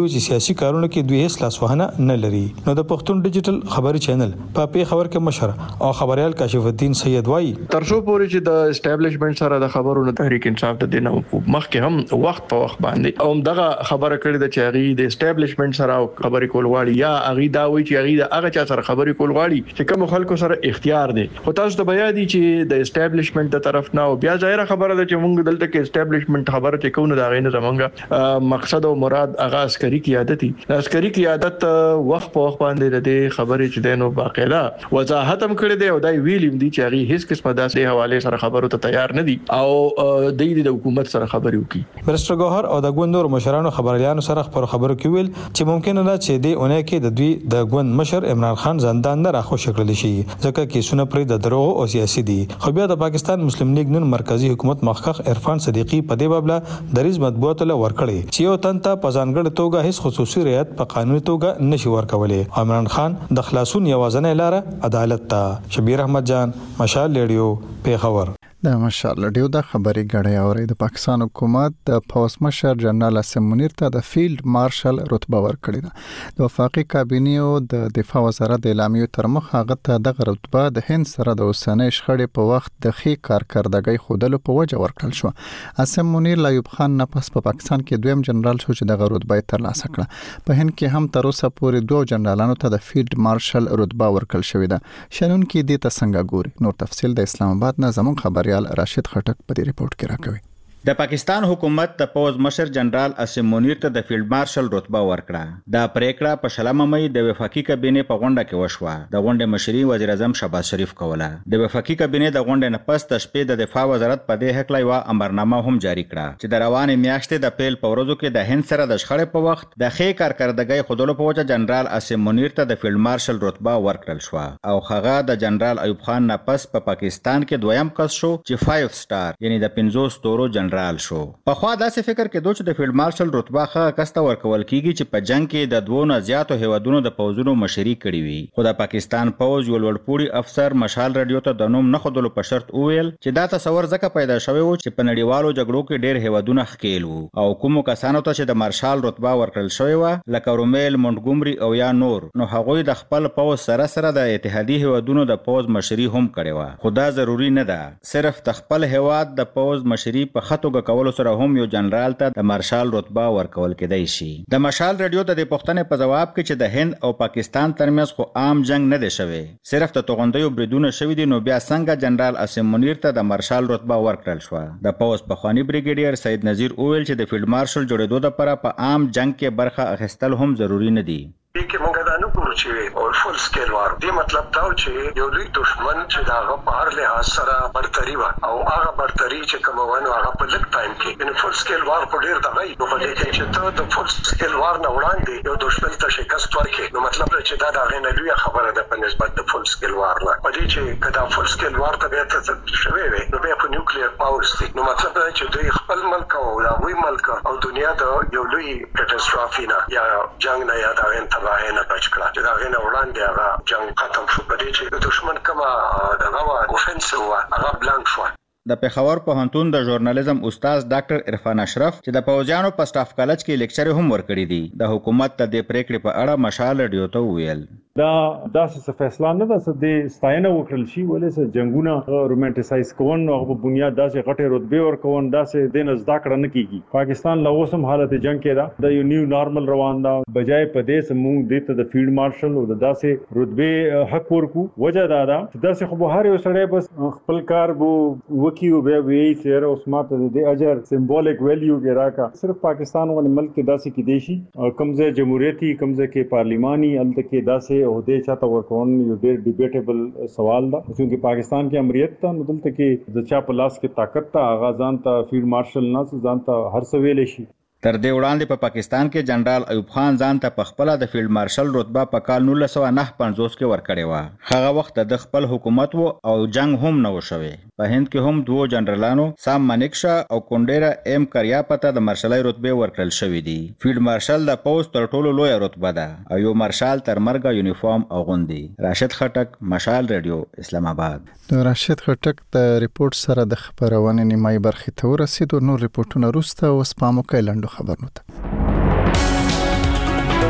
سیاسي کارونو کې دوی هیڅ لاسوهنه نه لري. نو د پښتون ډیجیټل خبري چینل په پی خبر کې مشر او خبريال کاشف الدین سید وایي ترڅو پورې چې د اسټابلیشمنت سره د خبرونو تحریک انصاف ته دینه مخکې هم وخت په وخت باندې او دغه خبره کړې د چې هغه د اسټابلیشمنت سره خبرې کول غواړي یا هغه دا وایي چې هغه د هغه چا سره خبرې کول غواړي چې کوم خلکو سره اختیار دي. خو تاسو ته بیا دي چې د اسټابلیشمنت د طرف نه او بیا ظاهره خبره ده چې موږ دلته کې اسټابلیشمنت خبره چې کوو دا غینه زمونږ مقصد او مراد هغه عسکري قیادت دي. عسکري قیادت وخت په وخت باندې د خبرې چې دینو باقاعده وضاحت هم کړی دی او دا ویلیم دي چې هغه هیڅ قسمه داسې حواله سره خبرو ته تیار نه دي او د دې د حکومت سره خبرې وکړي. برستر ګوهر او د ګوند نور مشرانو خبريالانو سره خبرو خبرو کې ویل چې ممکن نه چې د اونۍ کې د دوی د ګوند مشر عمران خان زندان نه راخوش کړل شي ځکه کې سونه پرې د دروغ او سیاسي دي. خو بیا د پاکستان مسلم لیگ نن مرکزی حکومت مخخ عرفان صدیقی په دې بابله دریز مطبوعات له ورکړي چې یو تن ته پزانګړ توګه هیڅ خصوصي رعایت په قانوني توګه نشي ورکولای. عمران خان د خلاصون یوازنه لاره عدالت ته. شبیر احمد جان مشال ریډیو پیښور. د مشال ریډیو د خبري غړې اوري د پاکستان حکومت د پوس مشر جنرال اسم منیر ته د فیلډ مارشل رتبه ورکړې ده. د وفاقي کابینې او د دفاع وزارت د اعلامیې تر مخ هغه ته د رتبه د هند سره د اوسنۍ شخړې په وخت د خې کارکردګۍ خودلو په وجه ورکړل شو. اسم منیر له ایوب خان نه پس په پاکستان کې دویم جنرال شو چې د رتبه ترلاسه کړه. په هند کې هم تر اوسه پورې دوه جنرالانو ته د فیلډ مارشل رتبه ورکړل شوې ده. شنن کې د تسنګ ګوري. نور تفصيل د اسلام آباد نه زمون خبري راشد خټک په دې ریپورت کې راکوي. د پاکستان حکومت د پوز مشر جنرال اسم منیر ته د فیلډ مارشل رتبه ورکړه. دا پریکړه په شلمه مې د وفاقي کابینې په غونډه کې وشوه. د غونډې مشري وزیر اعظم شهباز شریف کوله. د وفاقي کابینې د غونډې نه پس د شپې د دفاع وزارت په دې حق لایو امرنامه هم جاری کړه چې د روانې میاشتې د پیل په ورځو کې د هند سره د شخړې په وخت د خې کارکردګۍ خودلو په وجه جنرال اسم منیر ته د فیلډ مارشل رتبه ورکړل شو او هغه د جنرال ایوب خان نه پس په پا پاکستان کې دویم کس شو چې پنځه سٹار یعنی د پنځو ستورو جنرال شو. خو داسې فکر کې دوی چې د فیلډ مارشل رتبه ښه کسته ورکول کیږي چې په جنگ کې د دوه نه زیاتو هیوادونو د پوځونو مشري کړې وي. خو د پاکستان پوځ یو لوړپوړي افسر مشال رادیو ته د نوم نه خودلو په شرط وویل چې دا تصور ځکه پیدا شوی و چې په نړیوالو جګړو کې ډېر هیوادونه ښکیل وو او کومو کسانو ته چې د مارشال رتبه ورکړل شوی و لکه رومیل مونټګومري او یا نور نو هغوی د خپل پوځ سره سره د اتحادیه هیوادونو د پوځ مشري هم کړې و. خو دا ضروری نه ده. صرف د خپل هیواد د پوځ مشري په خطوګه کولو سره هم یو جنرال ته د مارشال رتبه ورکول کېدای شي. د مشال رادیو ته د پښتنې په جواب کې چې د هند او پاکستان ترمنځ خو عام جنگ نه دی شوی صرف د توغندیو بریدونه شوی دي نو بیا څنګه جنرال اسم منیر ته د مارشال رتبه ورکړل شو. د پوز پخوانی بریګیډیر سید نذیر اویل چې د فیلډ مارشل جوړېدو لپاره په عام جنگ کې برخه اخیستل هم ضروری نه دي. کې مونږ دا نه ګورو چې او فل سکیل وار دی مطلب دا چې یو لوی دشمن چې دا په هر لحاظ سره برتری و او هغه برتری چې کوم ونه هغه په لږ ټایم کې ان فل سکیل وار په ډیر دغه نو په دې کې چې ته د فل سکیل وار نه وړاندې یو دشمن ته شکست ورکړي نو مطلب دا چې دا د غنه لوی خبره ده په نسبت د فل سکیل وار نه په دې چې کدا فل سکیل وار ته به ته شوي وي نو به په نیوکلیر پاور سټیک نو مطلب دا چې دوی خپل ملک او دا وی ملک او دنیا د یو لوی کټاستروفي نه یا جنگ نه یا دا انتباه نه بچ کړه چې دا غنه وړاندې هغه جنگ ختم شو په دې چې دشمن کما دغه اوفنسیو هغه بلانک شو. د پېښور پوهنتون د ژورنالیزم استاد ډاکټر عرفان اشرف چې د پوځیانو په سټاف کالج کې لیکچر هم ورکړی دی د حکومت ته د پریکړې په اړه مشال رادیو ته ویل دا داسې فیصله نه ده چې د ستاینه وکړل شي ولې چې جنگونه رومانټیسایز کوون او په بنیاد داسې غټه رتبه ورکون داسې د نزدا کړه نه کیږي. پاکستان لا اوسم حالت جنگ کې دا د یو نیو نارمل روان دا بجای په دې سمون دته د فیلډ مارشل او د داسې رتبه حق ورکو وجه دا دا چې داسې خو بهر یو سړی بس خپل کار بو وکیو به وی سره اوس ماته د اجر سمبولیک ویلیو کې راکا صرف پاکستان ول ملک کې داسې کې دیشي کمزه جمهوریتي کمزه کې پارلیماني الته کې داسې عہدے چاته ورکون یو ډېر ډیبیټیبل سوال ده چې پاکستان کې امریت ته دلته کې د چا په لاس کې طاقت ته آغازان ته فیلډ مارشل نه ځان ته هر څه ویل شي. تر دې وړاندې په پاکستان کې جنرال ایوب خان ځان ته په خپل د فیلډ مارشل رتبه په کال نولس سوه نهه پنځوس کې ورکړې و. هغه وخت د خپل حکومت وو او جنگ هم نه وشوي. په هند کې هم دوه جنرالانو سام منیکشا او کونډیرا ایم کریاپا ته د مارشلای رتبه ورکړل شوې دي. فیلډ مارشل د پوز تر ټولو لوی رتبه ده او یو مارشال تر مرګه یونیفارم اغوندي. راشد خټک مشال رادیو اسلام آباد. د راشد خټک د ریپورت سره د خبرونه نیمای برخې ته ورسېدو. نور ریپورتونه روسته او سپامو کې لاندو خبرونه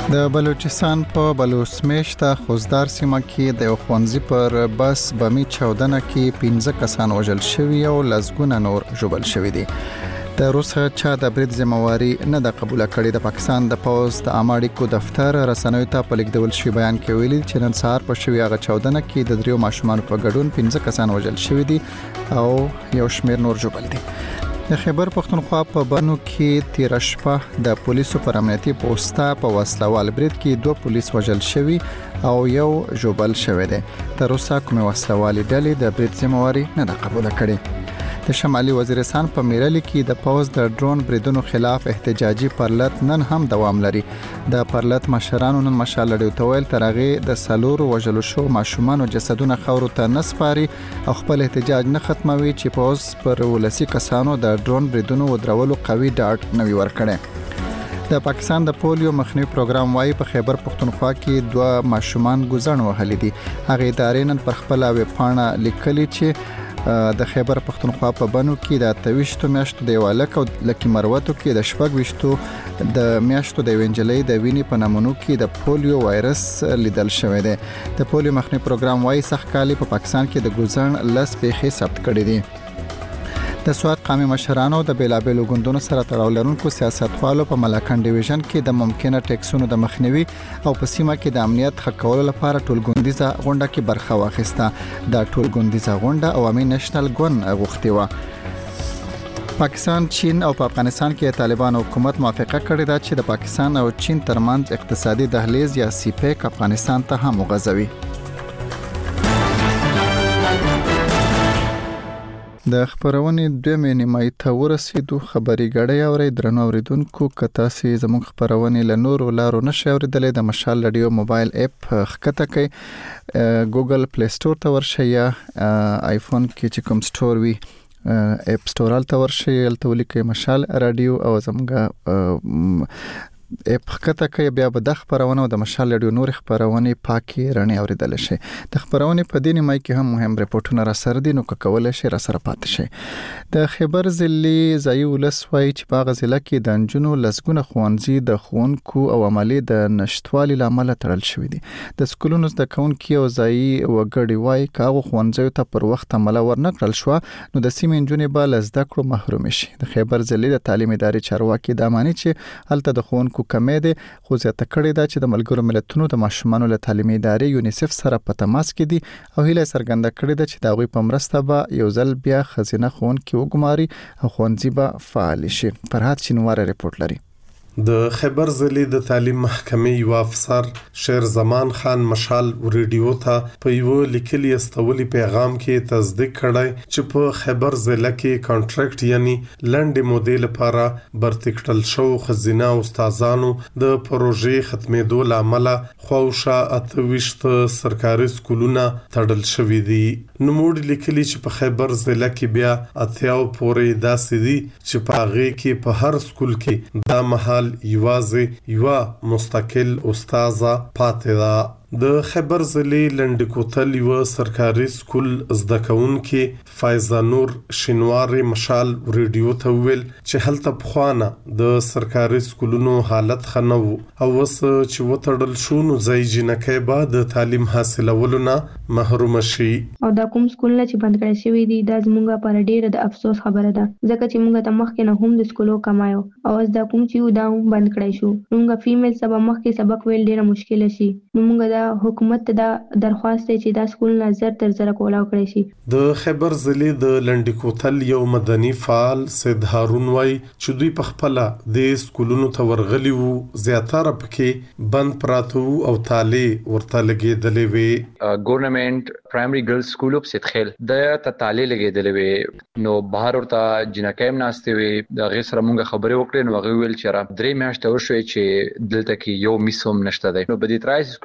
د بلوچستان په بلوسمیش ته خوزدار سیمه کې د خوانزي پر بس بمی چودنه کې پنځه کسان وژل شوي او لزګونه نور ژوبل شوي دي. د روسه چا د برید ذمہواری نه د قبول کړي. د پاکستان د پوز د امریکو دفتر رسنوي ته په لیکدول شوی بیان کې ویلي چې نن سهار په شوی هغه چودنه کې د دریو ماشومان په ګډون پنځه کسان وژل شوي دي او یو شمیر نور ژوبل دي. د خیبر پختونخوا په بنو کې تیر شپه د پولیسو پر امنیتي پوسټا په وسلوال برید کې دوه پولیس وژل شوي او یو ژوبل شوی دی. تر اوسه کومه وسلوالي ډلې د برید ذمہواری نه د قبول کړي. د شمالي وزیرستان په میرالي کې د پوز د ډرون بریدونو خلاف احتجاجي پرلط نن هم دوام لري. د پرلط مشرانو نن مشال لري تویل ترغه د سالور وژلو شو ماشومان او جسدونه خورو ته نسپاري او خپل احتجاج نه ختموي چې پوز پر ولسی کسانو د ډرون بریدونو ودرولو قوي ډاټ نوي ورکړي. د پاکستان د پولیو مخنیوي پروګرام وايي په خیبر پختونخوا کې دوه ماشومان ګوزن وهلي دي. هغه ادارې نن پر خپل ویب پاڼه لیکلي چې د خیبر پختونخوا په بنو کې د تويشتو میاشتو د والک او لکی مروتو کې د شپږ وشتو د میاشتو د وینجلې د ویني په نمونو کې د پولیو وایرس لیدل شوی دی. د پولیو مخنیوي پروګرام وايي سخت کالی په پاکستان کې د ګوزن لس پیښې ثبت کړي دي. د سواد قومي مشرانو د بیلابېلو ګوندونو سره تړاو لرونکو سیاستوالو په ملاکن ډیویژن کې د ممکنه ټیکسونو د مخنیوي او په سیمه کې د امنیت ښه کولو لپاره ټولګوندیزه غونډه کې برخه واخیسته. د ټولګوندیزه غونډه عوامي نېشنل ګوند غوښتي و. پاکستان، چین او په افغانستان کې طالبان حکومت موافقه کړې ده چې د پاکستان او چین ترمنځ اقتصادي دهلیز یا سی پیک افغانستان ته هم وغځوي. د خبرونې دوه نیمه ته ورسېدو. خبري غړې اوري درنو اوریدونکو کته سي زموږ خبرونه ل نور ولارو نشي اوریدلې. د مشال رادیو موبایل اپ خکته کوي ګوګل پلی سٹور ته ورشي یا آیفون کې چې کوم سٹور وي اپ سٹور ال ته ورشي الته ولیکي مشال رادیو او زموږ اپ خکته کوي بیا به د خبرونه او د مشال رادیو نور خبرونه پاکي رڼي اوریدل شي. د خبرونه په دې نیمه کې هم مهم ریپورتونه را سره دي نو کول شي را سره پات شي. د خیبر ضلع ځای ولسوي چې په غزله کې د انجونو لسګونه خوانزي د خونکو او عملی د نشټوالي لامل تړل شوې دي. د سکولونو د کونکي او ځای وګړي وای کاغه خوانزي ته پر وخت عمل ورنکړل شو نو د سیمې انجونې به لزده کړو محروم شي. د خیبر ضلع د تعلیم ادارې چارواکي د اماني چې الته د خونکو کمې ده خو زیاته کړې ده چې د ملګرو ملتونو د ماشومانو له تعلیمي ادارې یونیسف سره په تماس کې دي او هیله څرګنده کړې ده چې دا غوي په مرسته به یو ځل بیا خزینه خون کې وګماري او خونځي به فعال شي. فرحات شینوار ریپورت لري. د خیبر ضلع د تعلیم محکمې یو افسر شیر زمان خان مشال ریډیو ته په یو لیکلي استولي پیغام کې تصدیق کړی چې په خیبر ضلع کې کانټریکټ یعنی لنډ مودې لپاره برتکټل شو خزینه استادانو د پروژې ختمېدو لامل خوښه اتويشت سرکاري سکولونه تړل شوې دي. نو موږ لیکلي چې په خیبر ضلع کې بیا اتیاو پورې داسې دي چې په هغه کې په هر سکول کې دا محل یوازې یو مستقل استاذه پاتې ده. د خیبر ضلع لنډکوتل یو سرکاري سکول زده کوونکې فایزه نور شینواری مشال ریډیو ته ویل چې هلته پخوانه د سرکاري سکولونو حالت خنو او وس چې وتړل شو نو ځای جنکې بعد د تعلیم حاصلولو نه محروم شي. او دا کوم سکولونه چې بند کړی شوی دي دا زموږه پر ډیره د افسوس خبره ده ځکه چې موږ ته مخکې نه هم د سکولو کمایو او دا کوم چې دا هم بند کړی شو. موږ فیمیل سبا مخکې سبق ویل ډیره مشکل شي. موږ دا حکومت ته دا درخواست دی چې دا سکول نظر تر زره کولاو کړی شي. د خیبر ضلع د لنډکوتل یو مدني فعال سید هارون وای چې دوی په خپل د سکولونو ته ورغلی وو زیاتره پکې بند پراته او تاله ورته لګېدلې وي. ګورنمنت پرایمري ګرلز سکول په سیدخیل د ته تاله لګېدلې وي نو بهر ورته جنکایم ناشته وي د غیر سره مونږ خبرې وکړې نو هغه ویل چې را درې میاشتې وشوي چې دلته کې یو میسوم نشته دی. نو په دې ترای سکولونو کې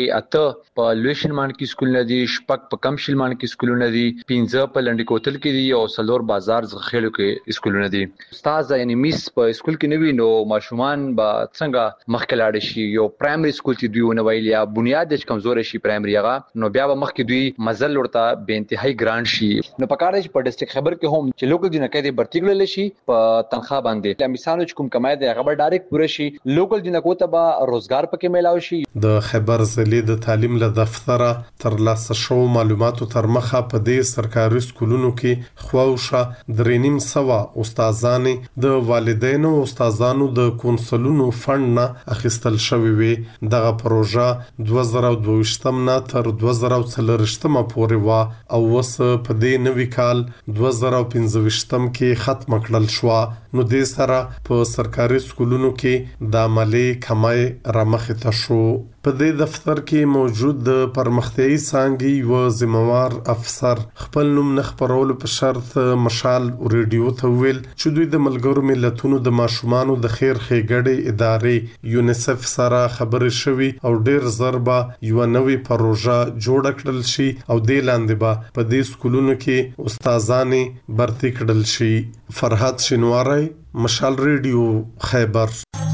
کې اته په لوی شلمان کې سکولونه دي، شپږ په کم شلمان کې سکولونه دي، پنځه په لنډ کوتل کې دي او څلور بازار زخیلو کې سکولونه دي. استاد یعنی میس په سکول کې نوی نو ماشومان با څنګه مخکلاړ شي، یو پرایمري سکول چې دوی ونویل یا بنیاد چې کمزور شي پرایمري هغه، نو بیا به مخکې دوی مزل ورته به انتهایی ګران شي. نو په کار چې په ډیسټریکټ خبر کې هم چې لوکل جنکې دې برتی کړل شي په تنخواه باندې، لمیسانو چې کوم کمای دی هغه به ډایرکټ پوره شي، لوکل جنکو ته به روزګار پکې میلاو شي. د خیبر ضلع د تعلیم له دفتره تر لاسه شو معلوماتو تر مخه په دې سرکاري سکولونو کې خواوشه درې نیم سوه استادانې د والدینو او استادانو د کونسلونو فند نه اخیستل شوې وي. دغه پروژه دوه زره دوه ویشتم نه تر دوه زره څلورویشتم پورې وه او اوس په دې نوي کال دوه زره پنځه ویشتم کې ختم کړل شوه. نو دې سره په سرکاري سکولونو کې د عملي کمای رامخې ته شو. په دې دفتر کې موجود د پرمختیايي څانګې یو ذمہوار افسر خپل نوم نه خپرولو په شرط مشال ریډیو ته ویل چې دوی د ملګرو ملتونو د ماشومانو د خیر ښېګړې ادارې یونیسف سره خبرې شوي او ډېر زر به یوه نوې پروژه جوړه کړل شي او دې لاندې به په دې سکولونو کې استادانې برتي کړل شي. فرحات شینواری، مشال ریډیو، خیبر.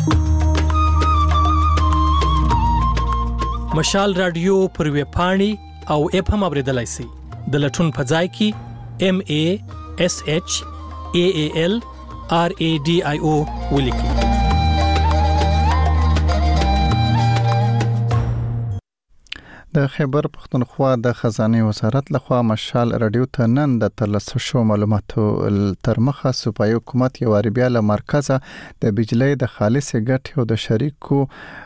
مشال رادیو پر ویب پاڼې او اپ هم اوریدلای شئ. د لټون په ځای کې ام ا اس اچ ا ا ال ار ا ډي آی او ولیکئ. د خیبر پښتونخوا د خزانه وزارت لخوا مشال رادیو ته نن د ترلاسه شو معلوماتو تر مخه صوبایي حکومت یو بیا له مرکزه د بجلی د خالص ګټې او د شریکو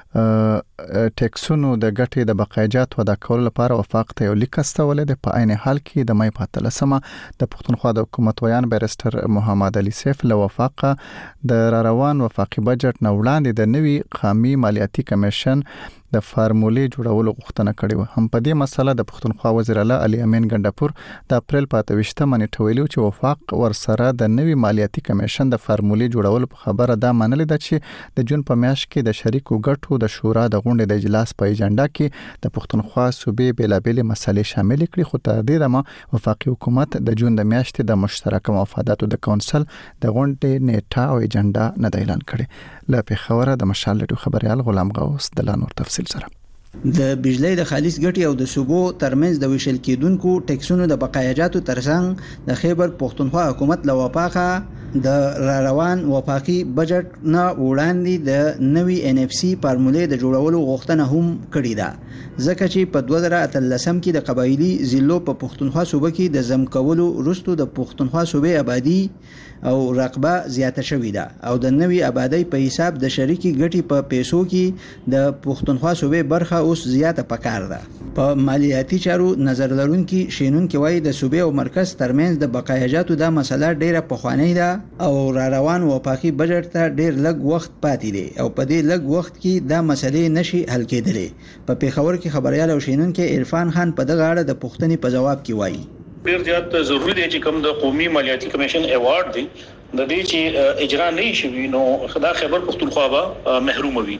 ټیکسونو د ګټې د بقایجات ودا کول لپاره وفاق ته یو لیک استولې د په عین حال کې د مې په تلسمه د پښتونخوا د حکومت ویان بیرستر محمد علي سیف له وفاقه د را روان وفاقي بجټ نه وړاندې د نوي قامي مالیاتي کمیشن د فارمولې جوړولو غوښتنه کړې و. هم په دې مسله د پښتونخوا وزیر اعلی علي امین ګندپور د اپریل په اته ویشتمه نیټه ویلو چې وفاق ورسره د نوي مالیاتي کمیشن د فارمولې جوړولو په خبره دا منلې ده چې د جون په میاشت کې د شریکو ګټو د شورا د غونډې د اجلاس په ایجنډا کې د پښتونخوا صوبې بیلابېلې مسلې شامل کړي، خو تر دې دمه وفاقي حکومت د جون د میاشتې د مشترک مفاداتو د کونسل د غونډې نیټه او ایجنډا نه اعلان کړي. له پیښوره د مشال ډیو خبريال غلام غوث د لانور تفصیل سره. د بجلی د خالص ګټې او د صوبو ترمنځ د ویشل کېدونکو ټیکسونو د بقایجاتو ترڅنګ د خیبر پښتونخوا حکومت له وفاقه د را روان وفاقي بجټ نه وړاندې د نوي ان اف سي فارمولې د جوړولو غوښتنه هم کړې ده، ځکه چې په دوه زره اتلسم کې د قبایلی ضلعو په پښتونخوا صوبه کې د زم کولو وروسته د پښتونخوا صوبې آبادی او رقبه زیاته شوې ده او د نوي آبادی په حساب د شریکي ګټې په پیسو کې د پښتونخوا صوبې برخه اوس زیاته پکار ده. په مالیاتي چارو نظر لرونکي شینونکي وایي د صوبې او مرکز ترمنځ د بقایجاتو دا مسله ډیره پخوانی ده او را روان وفاقي بجټ ته ډیر لږ وخت پاتې دی او په دې لږ وخت کې دا مسلې نشي حل کېدلې. په پیښور کې خبريال او شینونکي عرفان خان په دغه اړه د پوښتنې په جواب کې وایي ډیر زیات ضروری دی چې کوم د قومي مالیاتي کمیشن ایوارډ دی د دې چې اجرا نه شي نو خدا خیبر پښتونخوا به محروم وي.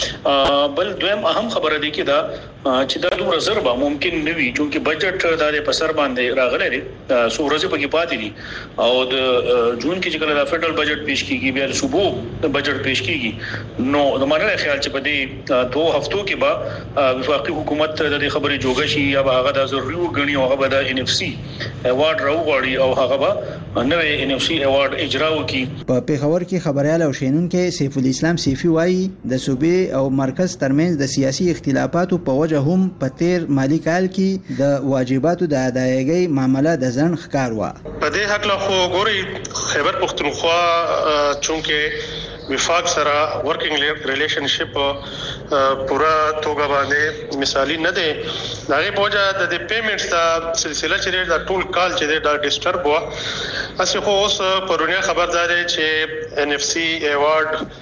بل دویم اهم خبره دی کې دا چې دا دوه رزربه ممکن نه وي چې بجټ د په سر باندې راغلی دی سو ورځې پکې پاتې دي او د جون کې چې کله د فدرال بجټ پیش کیږي بیا صوبو د بجټ پیش کیږي نو د مانه خیال چې په دې دوه هفتو کې به وفاقي حکومت د دې خبرې جوګه شي یا هغه د ضروري وګڼي او هغه د ان اف سي ایوارډ راوغړي او هغه به نوې ان اف سي ایوارډ اجرا په پیښور کې خبريال او شینونکي سیف الاسلام سیفي وایي د صوبې او مرکز ترمنځ د سیاسي اختلافاتو په وجه هم په تیر مالی کال کې د واجباتو د ادایګۍ معاملې د ځن ښکار و. په دې حق له خو ګوري خیبر پښتونخوا چونکه وفاق سره ورکینګ ریلیشنشپ پورا توګه باندې مثالی نه دی دغه پوجا د پیمنټس دا سلسله چې دا ټول کال چې دا ډیسټرب و اسی خو اوس پرونی خبرداري چې ان اف سي ایوارډ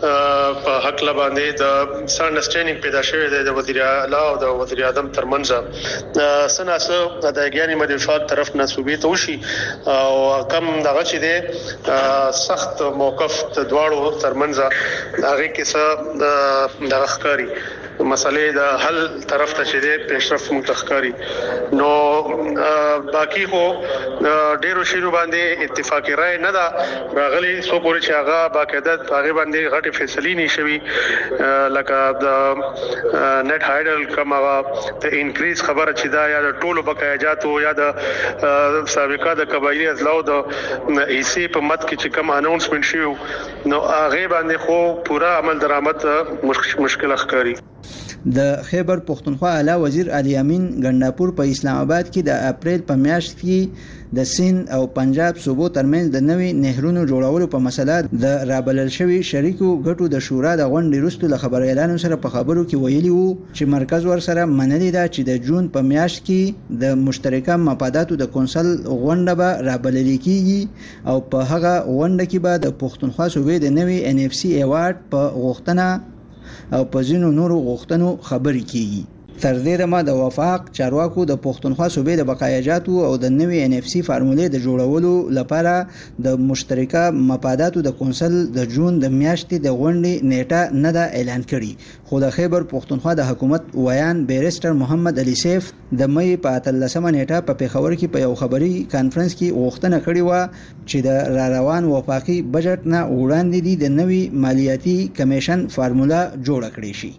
په حق لا باندې د سانډرستانډینګ پیدا شوه د وزیر اعلی او د وزیر اعظم ترمنځ سناسه د اګیانی مدفعات طرف نه صوبې ته وشي او کم دغه چې د سخت موقف د دواړو ترمنځ هغه کې څه د ښکاری مسلې د حل طرف ته چې د پیشرفت متخکاری نو باقی خو ډیرو شیرو باندې اتفاقی رائے نه دا راغلي سو پورې چې هغه باقاعده هغه باندې غټي فیصلې نشوي لکه د نت هایډل کما ته انکریز خبره چې دا یا د ټولو بقایجاتو یا د سابقه د قبایلی ازلاو د ایسی په مت کې چې کوم اناونسمنت شیو نو هغه باندې خو پورا عمل درآمد مشکل ښکاری. د خیبر پختونخوا اعلی وزیر علي امین ګنداپور په اسلام آباد کې د اپریل په میاشت کې د سند او پنجاب صوبو ترمنځ د نوي نهرونو جوړولو په مسله د رابلل شوی شریکو ګټو د شورا د غونډې وروسته له خبر اعلان سره په خبرو کې ویلي وو چې مرکز ور سره منلي دا چې د جون په میاشت کې د مشترکه مفاداتو د کونسل غونډه به رابلل کیږي او په هغه غونډه کې به د پختونخوا صوبې د نوي ان اف سی ایوارډ په غوښتنه او په ځینو نورو غوښتنو خبرې کیږي. تر دې دمه د وفاق چارواکو د پښتونخوا صوبې د بقایجاتو او د نوي ان اف سی فارمولې د جوړولو لپاره د مشترکه مفاداتو د کونسل د جون د میاشتې د غونډې نیټه نه ده اعلان کړي خو د خیبر پښتونخوا د حکومت ویان بیرستر محمد علي سیف د مې په اتلسمه نیټه په پیښور کې په یو خبري کانفرنس کې غوښتنه کړې و چې د را روان وفاقي بجټ نه وړاندې دي د نوي مالیاتي کمیشن فارمولا جوړه کړې شي.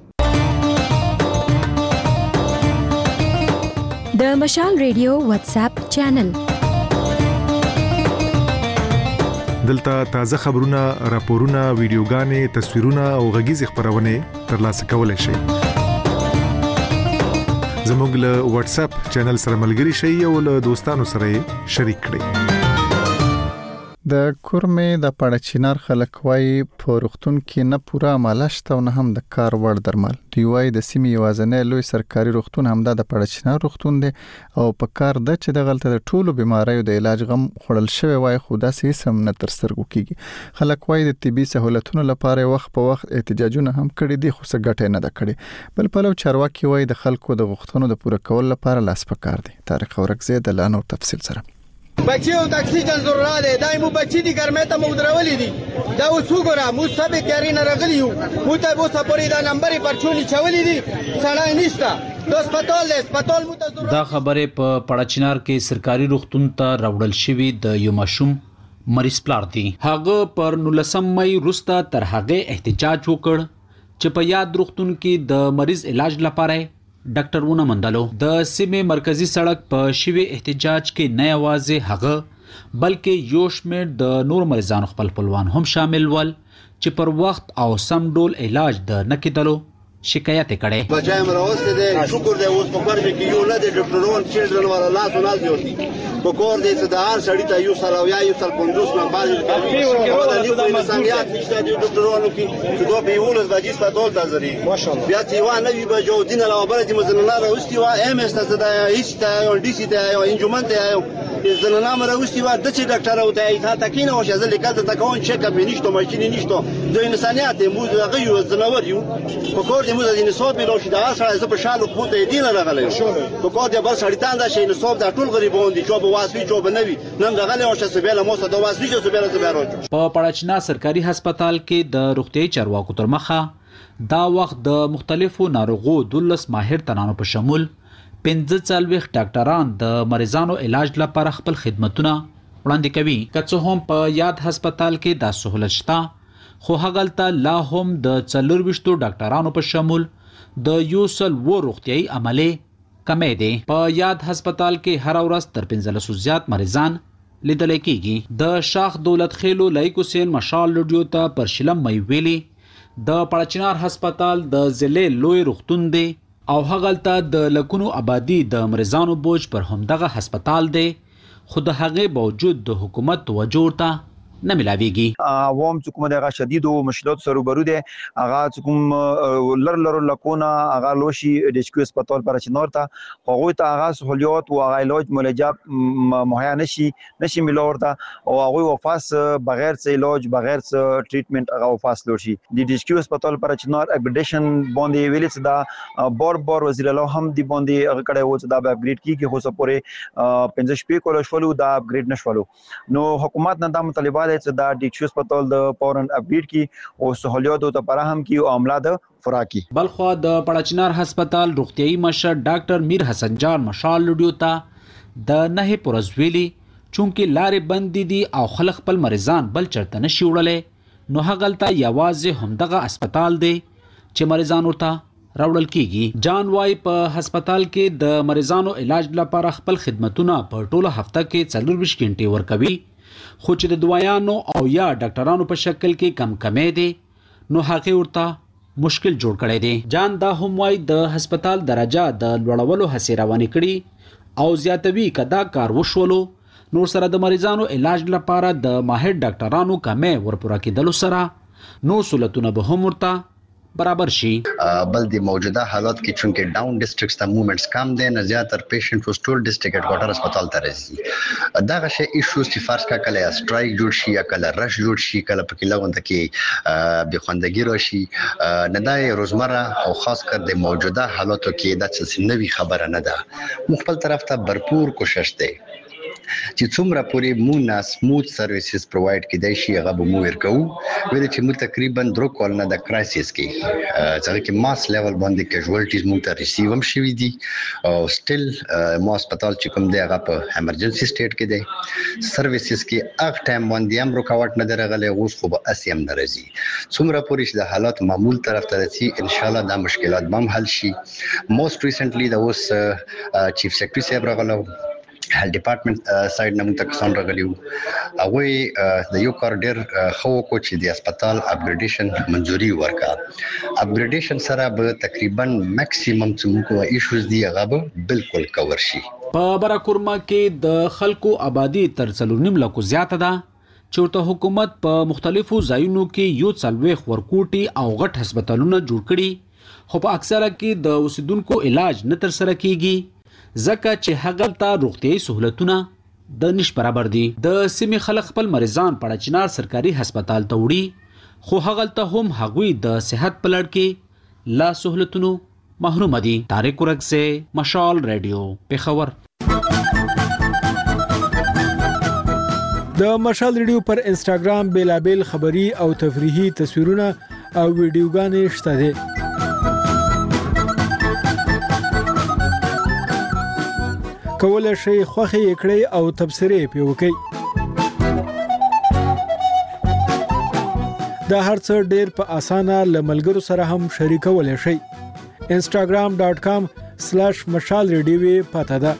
د مشال ریډیو واتس اپ چینل دلته تازه خبرونه، راپورونه، ویډیوګانې، تصویرونه او غږیز خبرونه ترلاسه کولای شئ. زموږ له واتس اپ چینل سره ملګري شئ او له دوستانو سره شریک کړئ. د کورمې د پړچینار خلک وايي په روغتون کې نه پوره عمله شته او نه هم د کار وړ درمل. دوی وايي د سیمې یوازینی لوی سرکاري روغتون همدا د پړچینار روغتون دی او په کار ده چې د غلطه د ټولو بیماریو د علاج غم خړل شوی وای خو داسې سم نه تر سترګو کیږي. خلک وايي د طبي سہولتونو لپاره وخت په وخت احتجاجونه هم کړي دي خو څه ګټه نه ده کړې. بل پلو چارواکي وايي د خلکو د غوښتنو د پوره کولو لپاره لاس پکار دي. طارق اورکزی د لاندې او تفصیل سره بچیو د اکسیجن ضرورت دی دایمو بچی دي ګرمه ته مو درولې دي دا اوس وګوره مو سبه کاری نه راغلی یو مو ته مو سپوري دا نمبر پرچونی چولې دي سړی نشته د هسپتال له هسپتال مو ته دا خبره په پړچینار کې سرکاري روغتون ته راوړل شوی د یو مشوم مریض پلار دی. هغه پر نولسم مې روستا تر هغه احتجاج وکړ چې په یاد روغتون کې د مریض علاج لپاره ډاکټر ونه مندلو. د سیمې مرکزی سړک په شوی احتجاج کې نه یوازې هغه بلکې یو شمېر د نور مریضانو خپل خپلوان هم شامل ول چې پر وخت او سم ډول علاج د نه کېدلو شکایت کړي. بچای مروسته دې شکر دې اوس په پرځ کې یو نه د ډاکټرونو چیرډرن ولا لاس نه زیوتی په کور دې صدار سړی ته یو سره یا یو سل پندوس نه باندې کوي او د نیو په انسانيت نشته د ډاکټرونو کې چې دوه بیولز باندې سپاتول تازري ماشاءالله بیا چې وا نه وي به جو دین له خبره چې مزنه راوستي وا ام اس ته دا هیڅ ته او ډي سي ته او انجمن ته زنانه مروستي وا د چې ډاکټر او ته ایته تکینه او شزل لیکل ته کون چک اپ نشته ماشين نشته د انسانيت مو دغه یو زناور یو په کور دې مو د نصاب له شي دا سره زه په شالو خو ته دین راغلی په کور دې بل سړی تان دا شي نصاب دا ټول غریبون دي چې په واسوي چې بنوي نن دغه او شسه بیل مو څه د واسوي چې بیل څه بیل په پړچنا سرکاري هسپتال کې د روغتي چارواکو تر مخه دا وخت د مختلفو ناروغو دولس ماهر تنانو په شمول پنځه څلوېښت ډاکټران د مریضانو علاج لپاره خپل خدمتونه وړاندې کوي. که څه هم په یاد هسپتال کې دا سہولت شته خو هغلته لا هم د څلورویشتو ډاکټرانو په شمول د یو سل و روغتیايي عملې کمې دي. په یاد هسپتال کې هر ورځ تر پنځلسو زیات مریضان لیدل کېږي. د شاخ دولت خېلو لایکو سین مشال لډیو ته پر شلم مې ویلي د پړچینار هسپتال د ضلع لوی روغتون دی او هغلته د لکونو آبادی د مریضانو بوج پر همدغه هسپتال دی خو د هغه باوجود د حکومت توجه ورته نه ملاويږي. عوام چې کوم دغه شدید او مشکلات سره روبرو دي هغه کوم لر لر لکونه هغه لوشي د ایچ کیو هسپتال پر چنور ته هغه ته هغه سہولیات او هغه علاج ملجا مهیا نشي نشي ملورته او هغه وفاس بغیر څه علاج بغیر څه ټریټمنټ هغه وفاس لوشي د ایچ کیو هسپتال پر چنور اپګریډیشن باندې ویل څه دا بار بار وزیر الله هم دی باندې هغه کړه و چې دا اپګریډ کیږي خو سپورې پنځه شپې کول شولو دا اپګریډ نشولو نو حکومت نه دا مطالبه ده چې دا د ایچ کیو هسپتال د فورن اپډیټ کی او سہولیات ته فراهم کی او عمله د فراکی. بلخو د پړچنار هسپتال روغتيایي مشر ډاکټر میر حسن جان مشال لډیو ته د نه پرزویلی چونکه لارې بندې دي او خلک خپل مریضان بل چرته نشي وړلې نو هغلته یوازې همدغه هسپتال دی چې مریضان ورته راوړل کیږي. جان وای په هسپتال کې د مریضانو علاج لپاره خپل خدماتونه په ټوله هفته کې څلور ویشت غنټې ورکوي خو چې د دوايانو او یا ډاکټرانو په شکل کې کم کمې دي نو هغه ورته مشکل جوړ کړی دی. جان دا هم وای د هسپتال درجه د لوړولو هڅې روانې کړي او زیاتوي کدا کار وشولو نور سره د مریضانو علاج لپاره د ماهر ډاکټرانو کمې ورپوره کېدلو سره نو سہولتونه به هم ورته برابر شي. بل د موجوده حالات کې چونکه ډاون ډیسټریکټس ته موومېنټس کم دي نه زیاتر پیشنټ وستول ډیسټریکټ هډ کوارټر هسپتال ته راځي. دا غشه ایشوز چې فرض کا کله سټرایک جوړ شي یا کله رش جوړ شي کله په کله غونډه کې به خوندګي راشي نه دا روزمره او خاص کر د موجوده حالاتو کې دا څه نوې خبره نه ده. مخبل طرف ته भरपूर کوشش دی چې څومره پوری مونږ سموث سرویسز پرووايډ کړي شي هغه به مو ورکو ویل چې مو تقریبا درو کال نه د کرایسس کې ځکه چې ماس لیول باندې کیژوالټیز مو ته ریسیو هم شوي دي او سټیل مو هسپتال چې کوم دی هغه په ایمرجنسي سټیټ کې دی سرویسز کې اغ ټایم باندې هم رکاوټ نه درغلي اوس خو به اسیم ناراضي څومره پوری چې د حالات معمول طرف ته رسي ان شاء الله دا مشکلات به حل شي. موست ریسنټلی دا اوس چیف سیکریټری صاحب راغلو هل ډپارټمنټ سایډ نه موږ ته کسان راغلیو هغه د یو کار ډیر خو کو چې د هسپتال اپګریډیشن منځوري ورکا اپګریډیشن سره به تقریبا میکسیمم چې موږ ایشوز دی هغه به بالکل کور شي. په براکورما کې د خلکو آبادی تر څلور نیم لکو زیاته ده چې ورته حکومت په مختلفو ځایونو کې یو څلويخ ورکوټي او غټ هسپتالونه جوړ کړي خو په اکثره کې د اوسیدونکو علاج نه تر سره کیږي ځکه چې هغلته روغتيایي سہولتونه د نش برابر دي. د سیمې خلک خپل مریضان پړچنار سرکاري هسپتال ته وړي خو هغلته هم هغوی د صحت په لړ کې لا سہولتونو محروم دي. طارق ورک سے مشال ریډیو پیښور. د مشال ریډیو پر انسټاګرام بیلابل خبری او تفریحي تصویرونه او ویډیوګانې شته دي. کولای شي خوخه کړئ او تبصره پی وکړئ. دا هرڅ ډیر په اسانه لملګرو سره هم شریکولای شئ. instagram dot com slash mashal radio پته ده.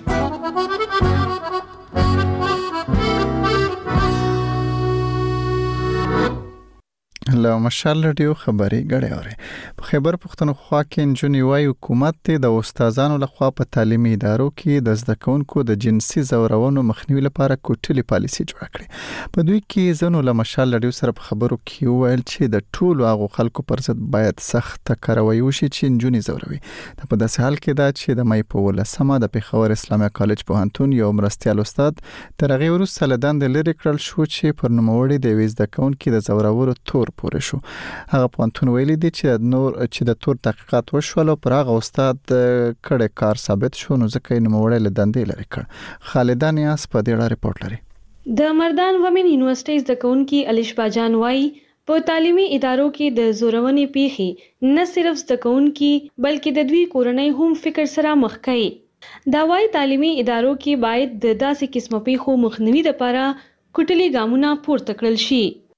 له مشال رادیو خبري غړې اوري په خیبر پښتونخوا کې جنوي وای حکومت ته د استادانو لخوا په تعلیمي ادارو کې د زده کوونکو د جنسي زورونو مخنیوي لپاره کوټلي پالیسي جوړ کړې. په دوی کې زنو له مشال رادیو سره په خبرو کې ویل چې د ټولو هغه خلکو پر ضد باید سخت کاروایی وشي چې جنونی زوروي. په داسې حال کې دا چې د مې په ولسمه د پیښور اسلامي کالج پوهنتون یو مرستيال استاد تر هغه وروسته لدان د لری کړل شو چې پر نوموړي د ویز د کونکو د زورورو تور پورې شو. هغه پوهنتون ویلي دی چې نور چې د تور تحقیقات وشول او پر هغه استاد کړه کار ثابت شو نو ځکه یې نوموړي لدان لري کړ. خالدان یاس په دې اړه ریپورت لري. د مردان ومن یونیورسيټیز د کونکو الشبا جان وای په تعلیمي ادارو کې د زورونې پیخي نه صرف د کونکو بلکې د دوی کورنۍ هم فکر سره مخ کوي. دا وای تعلیمي ادارو کې باید د داسې قسمه پیخو مخنیوي لپاره کوټلي ګامونه پورته کړل شي.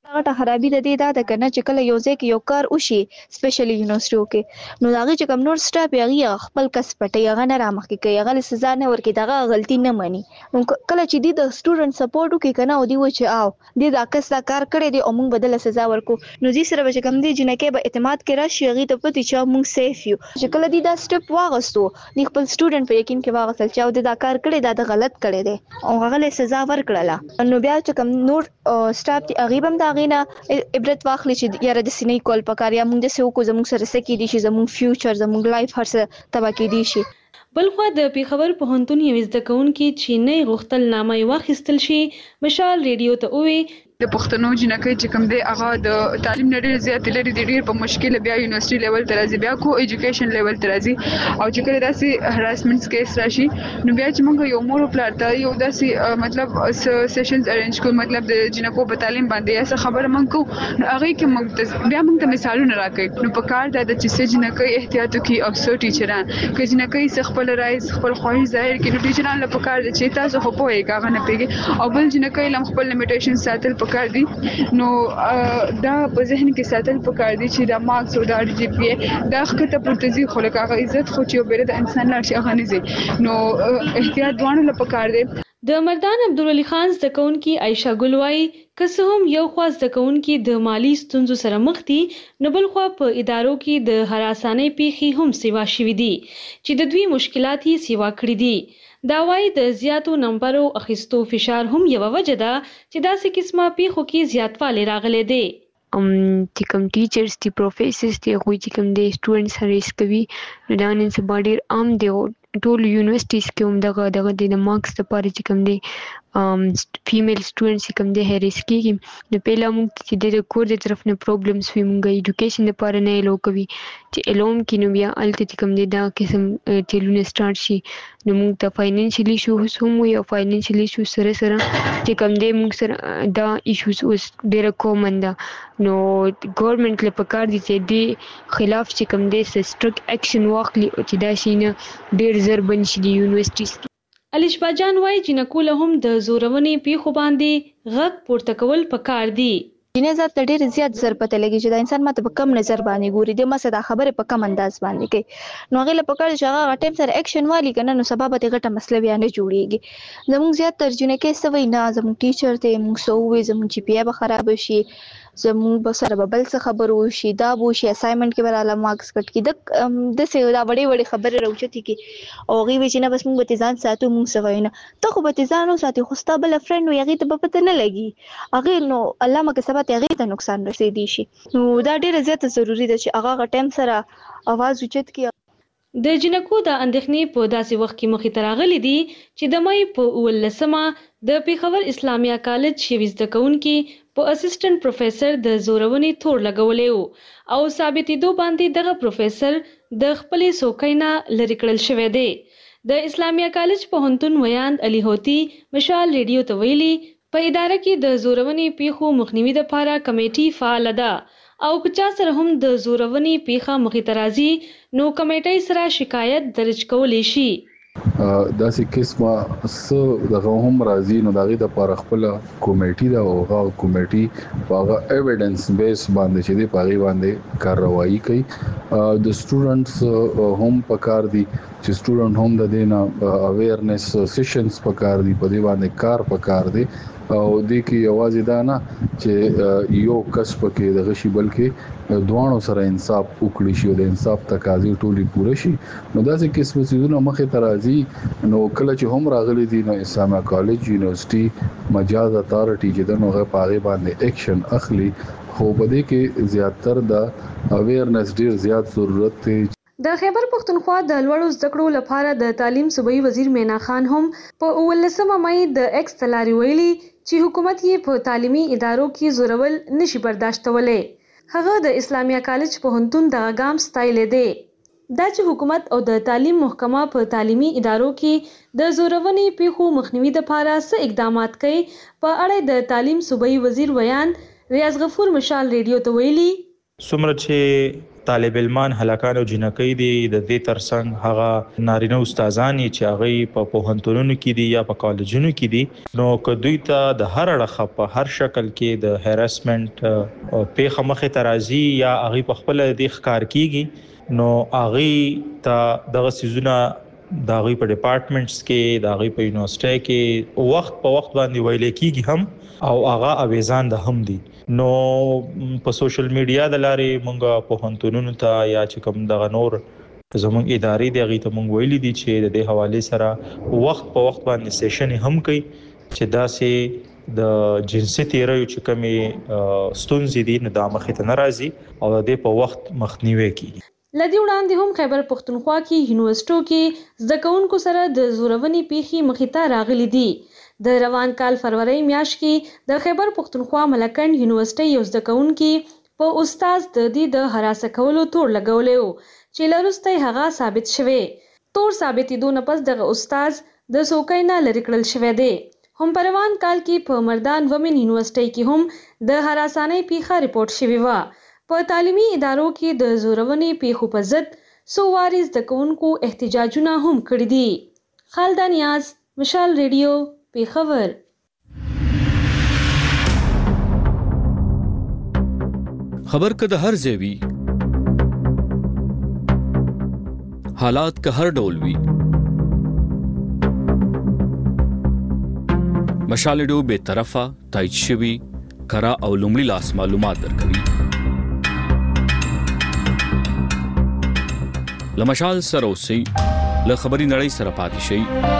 هغه خرابې د دې دا د کنه چې کله یو ځای کې یو کار وشي سپیشلی یونیورسيټو کې نو هغه چې کوم نور سټاف یې خپل کس پټي هغه نه رامخکې کوي هغه سزا نه ورکړي دغه غلطي نه مانی نو کله چې دی د سټوډنټ سپورټ وکړي کنه او دی و چې او دی دا کس دا کار کړی دی او موږ بدله سزا ورکو نو دې سره به کوم دی جنکه به اعتماد کې راشي هغه ته پتی چې موږ سیف یو چې کله دی دا سټپ واغستو دی خپل سټوډنټ په یقین کې واغستل چې او دی دا کار کړی دا د غلط کړی دی او هغه له سزا ورکړله نو بیا چې کوم نور سټاف دی هغه هم دا غینا عبرت واخلي چې یاره د سینې کول پکار یا موږ د سې کو زموږ سره سکی دي چې زموږ فیوچر زموږ لایف هر څه تبا کې دي شي بلخوا د پیښور پوهنتون یو زده کوونکي چې نه غوښتل نامه واخیستل شي مشال ریډیو ته وې د پښتنو جنکه چې کوم دی هغه د تعلیم نه ډیر زیات لري د ډیر په مشکل بیا یونیورسيټي لیول ته راځي بیا کو ایجوکیشن لیول ته راځي او چې کله داسې هراسمنټس کیس راشي نو بیا چې موږ یو مور پلار ته یو داسې مطلب سیشنز ارینج کو مطلب د جنکو په تعلیم باندې یا خبره موږ کو نو هغه کې موږ بیا موږ ته مثالونه راکړي نو په کار د چې جنکه احتیاط کوي او سو ټیچران که جنکه خپل رائے خپل خواهش ظاهر کړي نو ټیچران له په کار چې تاسو خو په یې کاغه نه پیږي او بل جنکه لم خپل لیمیټیشن ساتل پکار دي نو دا په ذهن کې ساتل پکار دي چې دا مارکس او دا جی پی ای دا خطه پورتزي خو له کاغه عزت خو چې بیره د انسان لا شي غنځي نو احتیاط دوانه له پکار دي د مردان عبدالولي خان زده کوونکي عائشه ګل وایي که څه هم یو خوا زده کوونکي د مالی ستونزو سره مخ دي نو بل خوا په ادارو کې د هراسانۍ پیښې هم سیوا شوي دي چې د دوی مشکلات یې سیوا کړي دي دا وایي د زیاتو نمبرو اخیستو فشار هم یوه وجه ده چې داسې قسمه پیښو کې زیاتوالی راغلی دی ام چې کوم ټیچرز دي پروفیسرز دي هغوی چې کوم دی سټوډنټس هریس کوي نو دا نن سبا ډېر عام دی ټول یونیورسيټیز کې هم دغه دغه د مارکس لپاره چې کوم دی فیمیل سټوډنټس کوم دی هریس کېږي نو پهلا موږ چې د کور د طرف نه پرابلمس وي موږ ایډوکیشن لپاره نه الو کوي چې الوم کې نو بیا الته چې کوم دی دا قسم چلونه سٹارټ شي نو موږ ته فاینانشلی ایشوز هم وي او فاینانشلی ایشوز سره سره چې کوم دی موږ سره دا ایشوز اوس ډېر کومن ده نو ګورنمنت له پکار دي چې دی خلاف چې کوم دی سټرک اکشن واخلي او چې دا شي نه ډېر زر بنشي د یونیورسيټیز الشبا جان وایي جنکو له هم د زورونې پیښو باندې غږ پورته کول پکار دي جنې ذات ډېر زیات زر پته لګي چې دا انسان ماته په کم نظر باندې ګوري د مسه دا خبره په کم انداز باندې کوي نو هغه له پکار چې هغه ټیم سره اکشن والی کنه نو سبب ته غټه مسله بیا نه جوړیږي زموږ زیات ترجمه کې سوي نه زموږ ټیچر ته موږ سوې زموږ جی پی ای به خراب شي زموږ به سره بل څه خبر وشي دا بو شي اسایمنټ کې براله مارکس کټ کی د د څه دا وړي وړي خبره راوچتي کی او غي وچ نه بس موږ به تیزان ساتو موږ سوي نه ته خو به تیزانو ساتي خو ستا بل فرند وي هغه ته به پته نه لګي هغه نو الله مکه سبا ته هغه ته نقصان رسیدي شي نو دا ډیره زیاته ضروری ده چې هغه ټیم سره आवाज اوچت کی د جنکو د اندېښنې په داسې وخت کې مخې ته راغلي دي چې د مای په اوولسمه د پیښور اسلامیا کالج شوي زده کوونکي په اسسټنټ پروفیسر د زورونې تور لګولی و او ثابتېدو باندې دغه پروفیسر د خپلې څوکۍ نه لرې کړل شوی دی د اسلامیا کالج پوهنتون ویاند علي هوتي مشال ریډیو ته ویلي په اداره کې د زورونې پیښو مخنیوي لپاره کمیټي فعاله ده او که چا سره هم د زورونې پیښه مخې ته راځي نو کمیټۍ سره شکایت درج کولی شي داسې قسمه څه دغه هم راځي نو د هغې دپاره خپله کمیټي ده او هغه کمیټي په هغه ایویډنس بیس باندې چې دی په هغې باندې کارروایي کوي د سټوډنټس هم پکار دي چې سټوډنټ هم د دې نه اویرنس سیشنز پکار دي په دې باندې کار پکار دی او دې کې یوازې دا نه چې یو کس پکې دغه شي بلکې دوانو سره انصاف وکړي شي او د انصاف تقاضې ټولې پوره شي نو داسې قسمه څیزونه مخې ته راځي نو کله چې هم راغلي دي نو اسلامیا کالج یونیورسيټي مجاز اتارټي چې د نوغه پاغه باندې اکشن اخلي خو بده کې زیاتر د اویرنس ډیر زیات ضرورت دی د خیبر پختونخوا د لوړو زده کړو لپاره د تعلیم صوبایي وزیر مینا خان هم په اوولسمه مې د ایکس تلاري ویلي چې حکومت یې په تعلیمي ادارو کې زورول نشي برداشتولی هغه د اسلامیا کالج پوهنتون د غام ستایل دی دا چې حکومت او د تعلیم محکمه په تعلیمي ادارو کې د زورونې پیښو مخنیوي لپاره څه اقدامات کوي په اړه د تعلیم صوبایي وزیر ویاند ریاض غفور مشال ریډیو ته ویلي څومره چې طالب علمان هلاکان او جنکۍ دي د دې ترڅنګ هغه نارینه استادان چې هغه په پوهنتونونو کې دي یا په کالجونو کې دي نو که دوی ته د هر اړخ په هر شکل کې د هراسمنت پیښه مخه ترازی یا هغه په خپل د ښکار کیږي نو هغه ته دغه سيزونه دا غي په ډپارټمنټس کې دا غي په یونیورسيټي کې وخت په وخت باندې ویل کېږي هم او هغه اویزان ده هم دي نو په سوشل میډیا د لارې مونږه په هنتونونو ته یا چې کوم دغه نور زموږ ادارې دی غي ته مونږ ویلي دي چې د دې حواله سره وخت په وخت باندې سیشن هم کوي چې دا سه د جنسي تیرایو چې کومي ستونزې دي نه د مخې ته ناراضي او د دې په وخت مخنیوي کوي. لدی وړاندې هم خیبر پښتونخوا کې یونیورسيټو کې زده کوونکو سره د زورونې پیښې مخې ته راغلي دي. د روان کال فروری میاشت کې د خیبر پښتونخوا ملکند یونیورسيټي یو زده کوونکي په استاد د دې د هراسه کولو تور لګولیو چې لروسته هغه ثابت شوه. تور ثابتېدو نه پس دغه استاد د سوکینا لری کړل شوی دی. هم په روان کال کې په مردان ومن یونیورسيټي کې هم د هراسانې پیښه ریپورت شوی و. په تعلیمي ادارو کې د زورونې پیښو په ضد څو واري زده کوونکو احتجاجونه هم کړي دي. خالد نیاز، مشال ریډیو، پیښور. خبر که د هر ځای وي حالات که هر ډول وي مشال ریډیو به طرفه تایید شوی کرا او لومړي لاس معلومات درکوي. لمشال سره اوسئ، له خبري نړۍ سره پاتې شئ.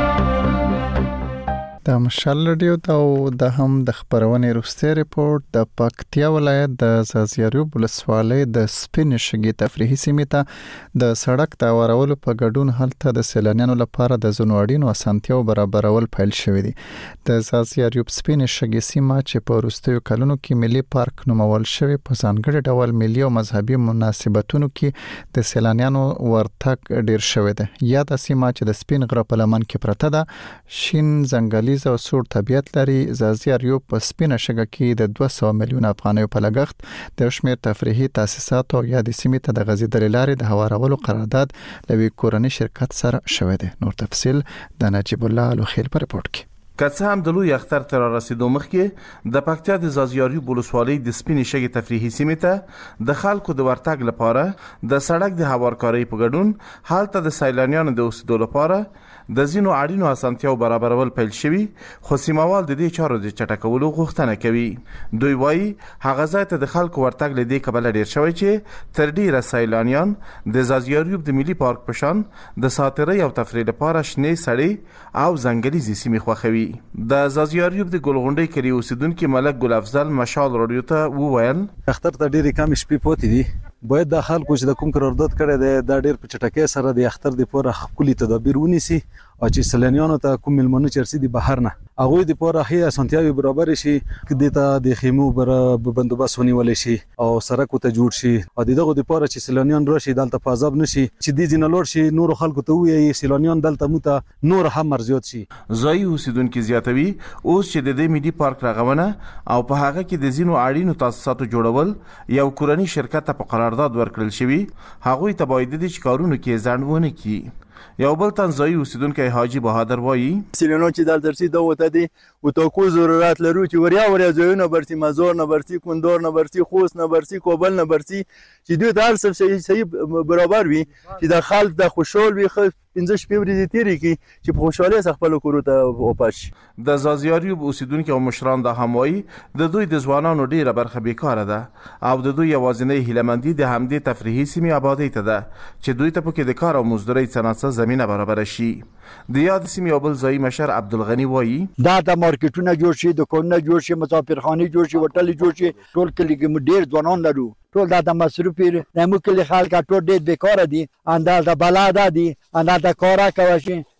د مشال ریډیو ته او د هم د خبرونې روسي ریپورت د پکتیا ولایت د زازیاریوب ولسوالۍ د سپین شګي تفریحي سیمې ته د سړک د اورولو په ګډون هلته د سیلانیانو لپاره د زنوړینو اسانتیاو برابرول پیل شوې دي. د زازیاریوب سپین شګي سیمه چې په وروستیو کلونو کې ملي پارک نومول شوی په ځانګړي ډول ملي او مذهبي مناسبتونو کې د سیلانیانو ورتګ ډیر شوی دی. یا د سیمه چې د سپین غره په لمن کې پرته ده شین ځنګلي او سور طبيعت لري. زازیاریوب په سپینه شګه کې د دوه سوه میلیون افغانیو په لګښت د شمیر تفریحي تاسیسات او یا د سیمې ته د غځیدل لارې د هوارولو قرارداد لوي کورنۍ شرکت سره شوی دی. نور تفصيل د نجیب الله لوخیل په رپورت کې. که هم د لوی اختر تر رسیدو مخکې د پکتیا د زازیاریوب ولسوالۍ د سپینې شګې تفریحي سیمې ته د خلکو د ورتګ لپاره د سړک د هوارکارۍ په ګډون حالت د سیلانیانو د اوسېدو لپاره د زینو اړینو اسانتیاو برابرول پیل شوی، خو سیموال د دې چارو د چټکولو غوښتنه کوي. دوی وایي هغه ځای ته د خلکو ورتګ له دې کبله ډیر شوی چې تر ډیره سیلانیان د زازیاریوب د ملي پارک په شان د ساتیرۍ او تفریح لپاره شنې سړې او ځنګلي سیمې خوښوي. د زازیاریوب د ګلغونډۍ کلی اوسیدونکو ملک ګل افضل مشال رادیو ته وویل اختر ته ډیره کم شپې پاتې دي، باید د خلکو چې د کوم قرارداد کړی دی دا ډیر په چټکۍ سره د اختر د پوره خپل تدابیر ونیسي او چې سیلانیانو ته کوم ملمنو چرسي دي بهر نه هغه د پوره هي اسانتیاوي برابر شي کدي ته د خیمو بر بندوبست ونیول شي او سرک ته جوړ شي او دغه د پوره چې سیلانیان راشي دلته پازاب نشي چې د جن لور شي نور خلکو ته وي سیلانیان دلته موته نور هم مرزيات شي. زوی اوسیدونکو زیاتوي اوس چې د دې ملي پارک راغونه او په هغه کې د زینو اړینو تاسیساتو جوړول یو کورنۍ شرکت ته په قرارداد ورکړل شوی، هغه ته باید د چکارونو کې ځانونه کی. یو بل تنزایی اوسیدونکو حاجی بهادر وایي سیلانیان چې دلته رسي دا وته دي او تو کو ضرورت لرو چې وریا وریا ځایونه برسي مزار نه برسي کندور نه برسي خوست نه برسي کابل نه برسي چې دوی د هر څه صحیح برابر وي چې د خلک د خوشحال وي پنځه شپې ورځې تیرې کی چې په خوشاله خپل کورو ته واپس. د زازیاریوب اوسیدونکو مشران د هموي د دوی د ځوانانو ډیره برخه بیکاره ده او د دوی یوازینۍ هیلمندي د همدې تفریحي سیمې آبادی ته ده چې دوی ته پکې د کار او مزدوري صنعت زمينه برابر شي. د یاد سیمې یو بل ځای مشر عبدالغنی وایي دا د مارکیټونه جوړ شي، دکانونه جوړ شي، مسافرخانه جوړ شي، هوټل جوړ شي، ټول کلی کې ډیر ځوانان لرو، ټول دا د مصرف د مو کلی خلک ټول ډیر بیکاره دي، اندال د بلاد دي، اندال د کارا کوي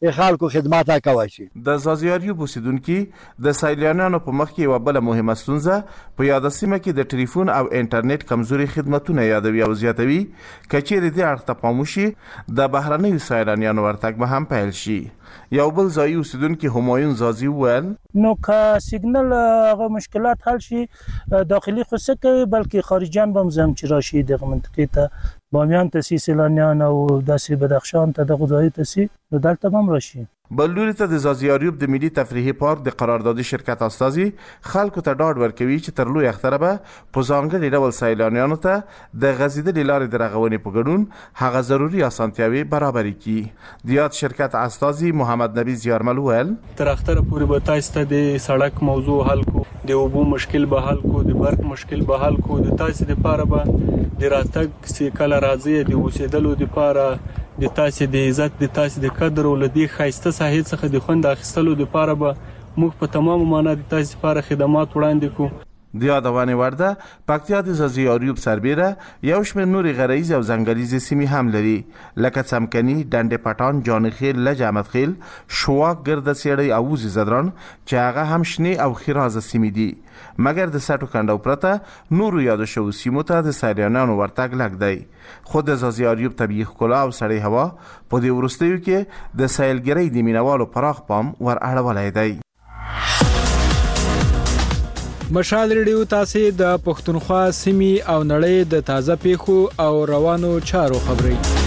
خلکو خدمات کوي شي. د زازیاریو اوسیدونکو د سیلانیانو په مخ کې یو بل مهمه ستونزه په یاد سیمه کې د ټلیفون او انټرنیټ کمزوري خدماتونه یادوي او زیاتوي. کچېر دې اړه پاموشي د بهرنیو سیلانیانو ورتګ به هم پیل شي. یو بل ځای اوسیدونکو همایون زازی وویل نو که سیګنل هغه مشکلات حل شي داخلي خو څه کوي بلکې خارجيان به هم زم چې راشي دغه منطقې ته بامیان ته سي سیلانیان او داسې بدخشان ته دغه ځای ته سي نو دلته هم راشي. بلوري ته د زازیاریوب د ملي تفریحي پارک د قراردادي شرکت استازي خلکو ته ډاډ ورکوي چې تر لوی اختره به په ځانګړي ډول سیلانیانو ته د غزیدلې لارې د رغونې په ګډون هغه ضروري اسانتیاوي برابرې کړي. د یاد شرکت استازي محمد نبی زیارمل وویل تر اختره پورې به تاسو ته د سړک موضوع حل کو د اوبو مشکل به حل کو د برق مشکل به حل کو د تاسو لپاره به د راتګ چې کله راځي د اوسېدلو لپاره د تاسو د عزت د تاسو د قدر او لدی خاصه ساحې څخه د خوند اخیستلو لپاره به موږ په تمام معنا د تاسو لپاره خدمات وړاندې کوو. د یادونه ورده پکتیا د زازیاریوب سربیره یو شمېر نوري غریز او ځنګلیزې سیمې هم لري لکه څمکني، ډنډ پټان، جانخیل، لج احمد خیل، شواک، ګرد سیړی او وزي زدران چې هغه هم شنه او خیرازه سیمې دي. مګر د سټو کندو پرته نورو یاد شو سیمو ته د سیلانیانو ورتګ لګ دی. خود د زازیاریوب طبيعي ښکلا او سړی هوا په دې ورستیو کې د سیلګرۍ د مینوالو پراخ پام ور اړولای دی. مشال ریډیو تاسو د پښتونخوا سیمې او نړۍ د تازه پیښو او روانو چارو خبري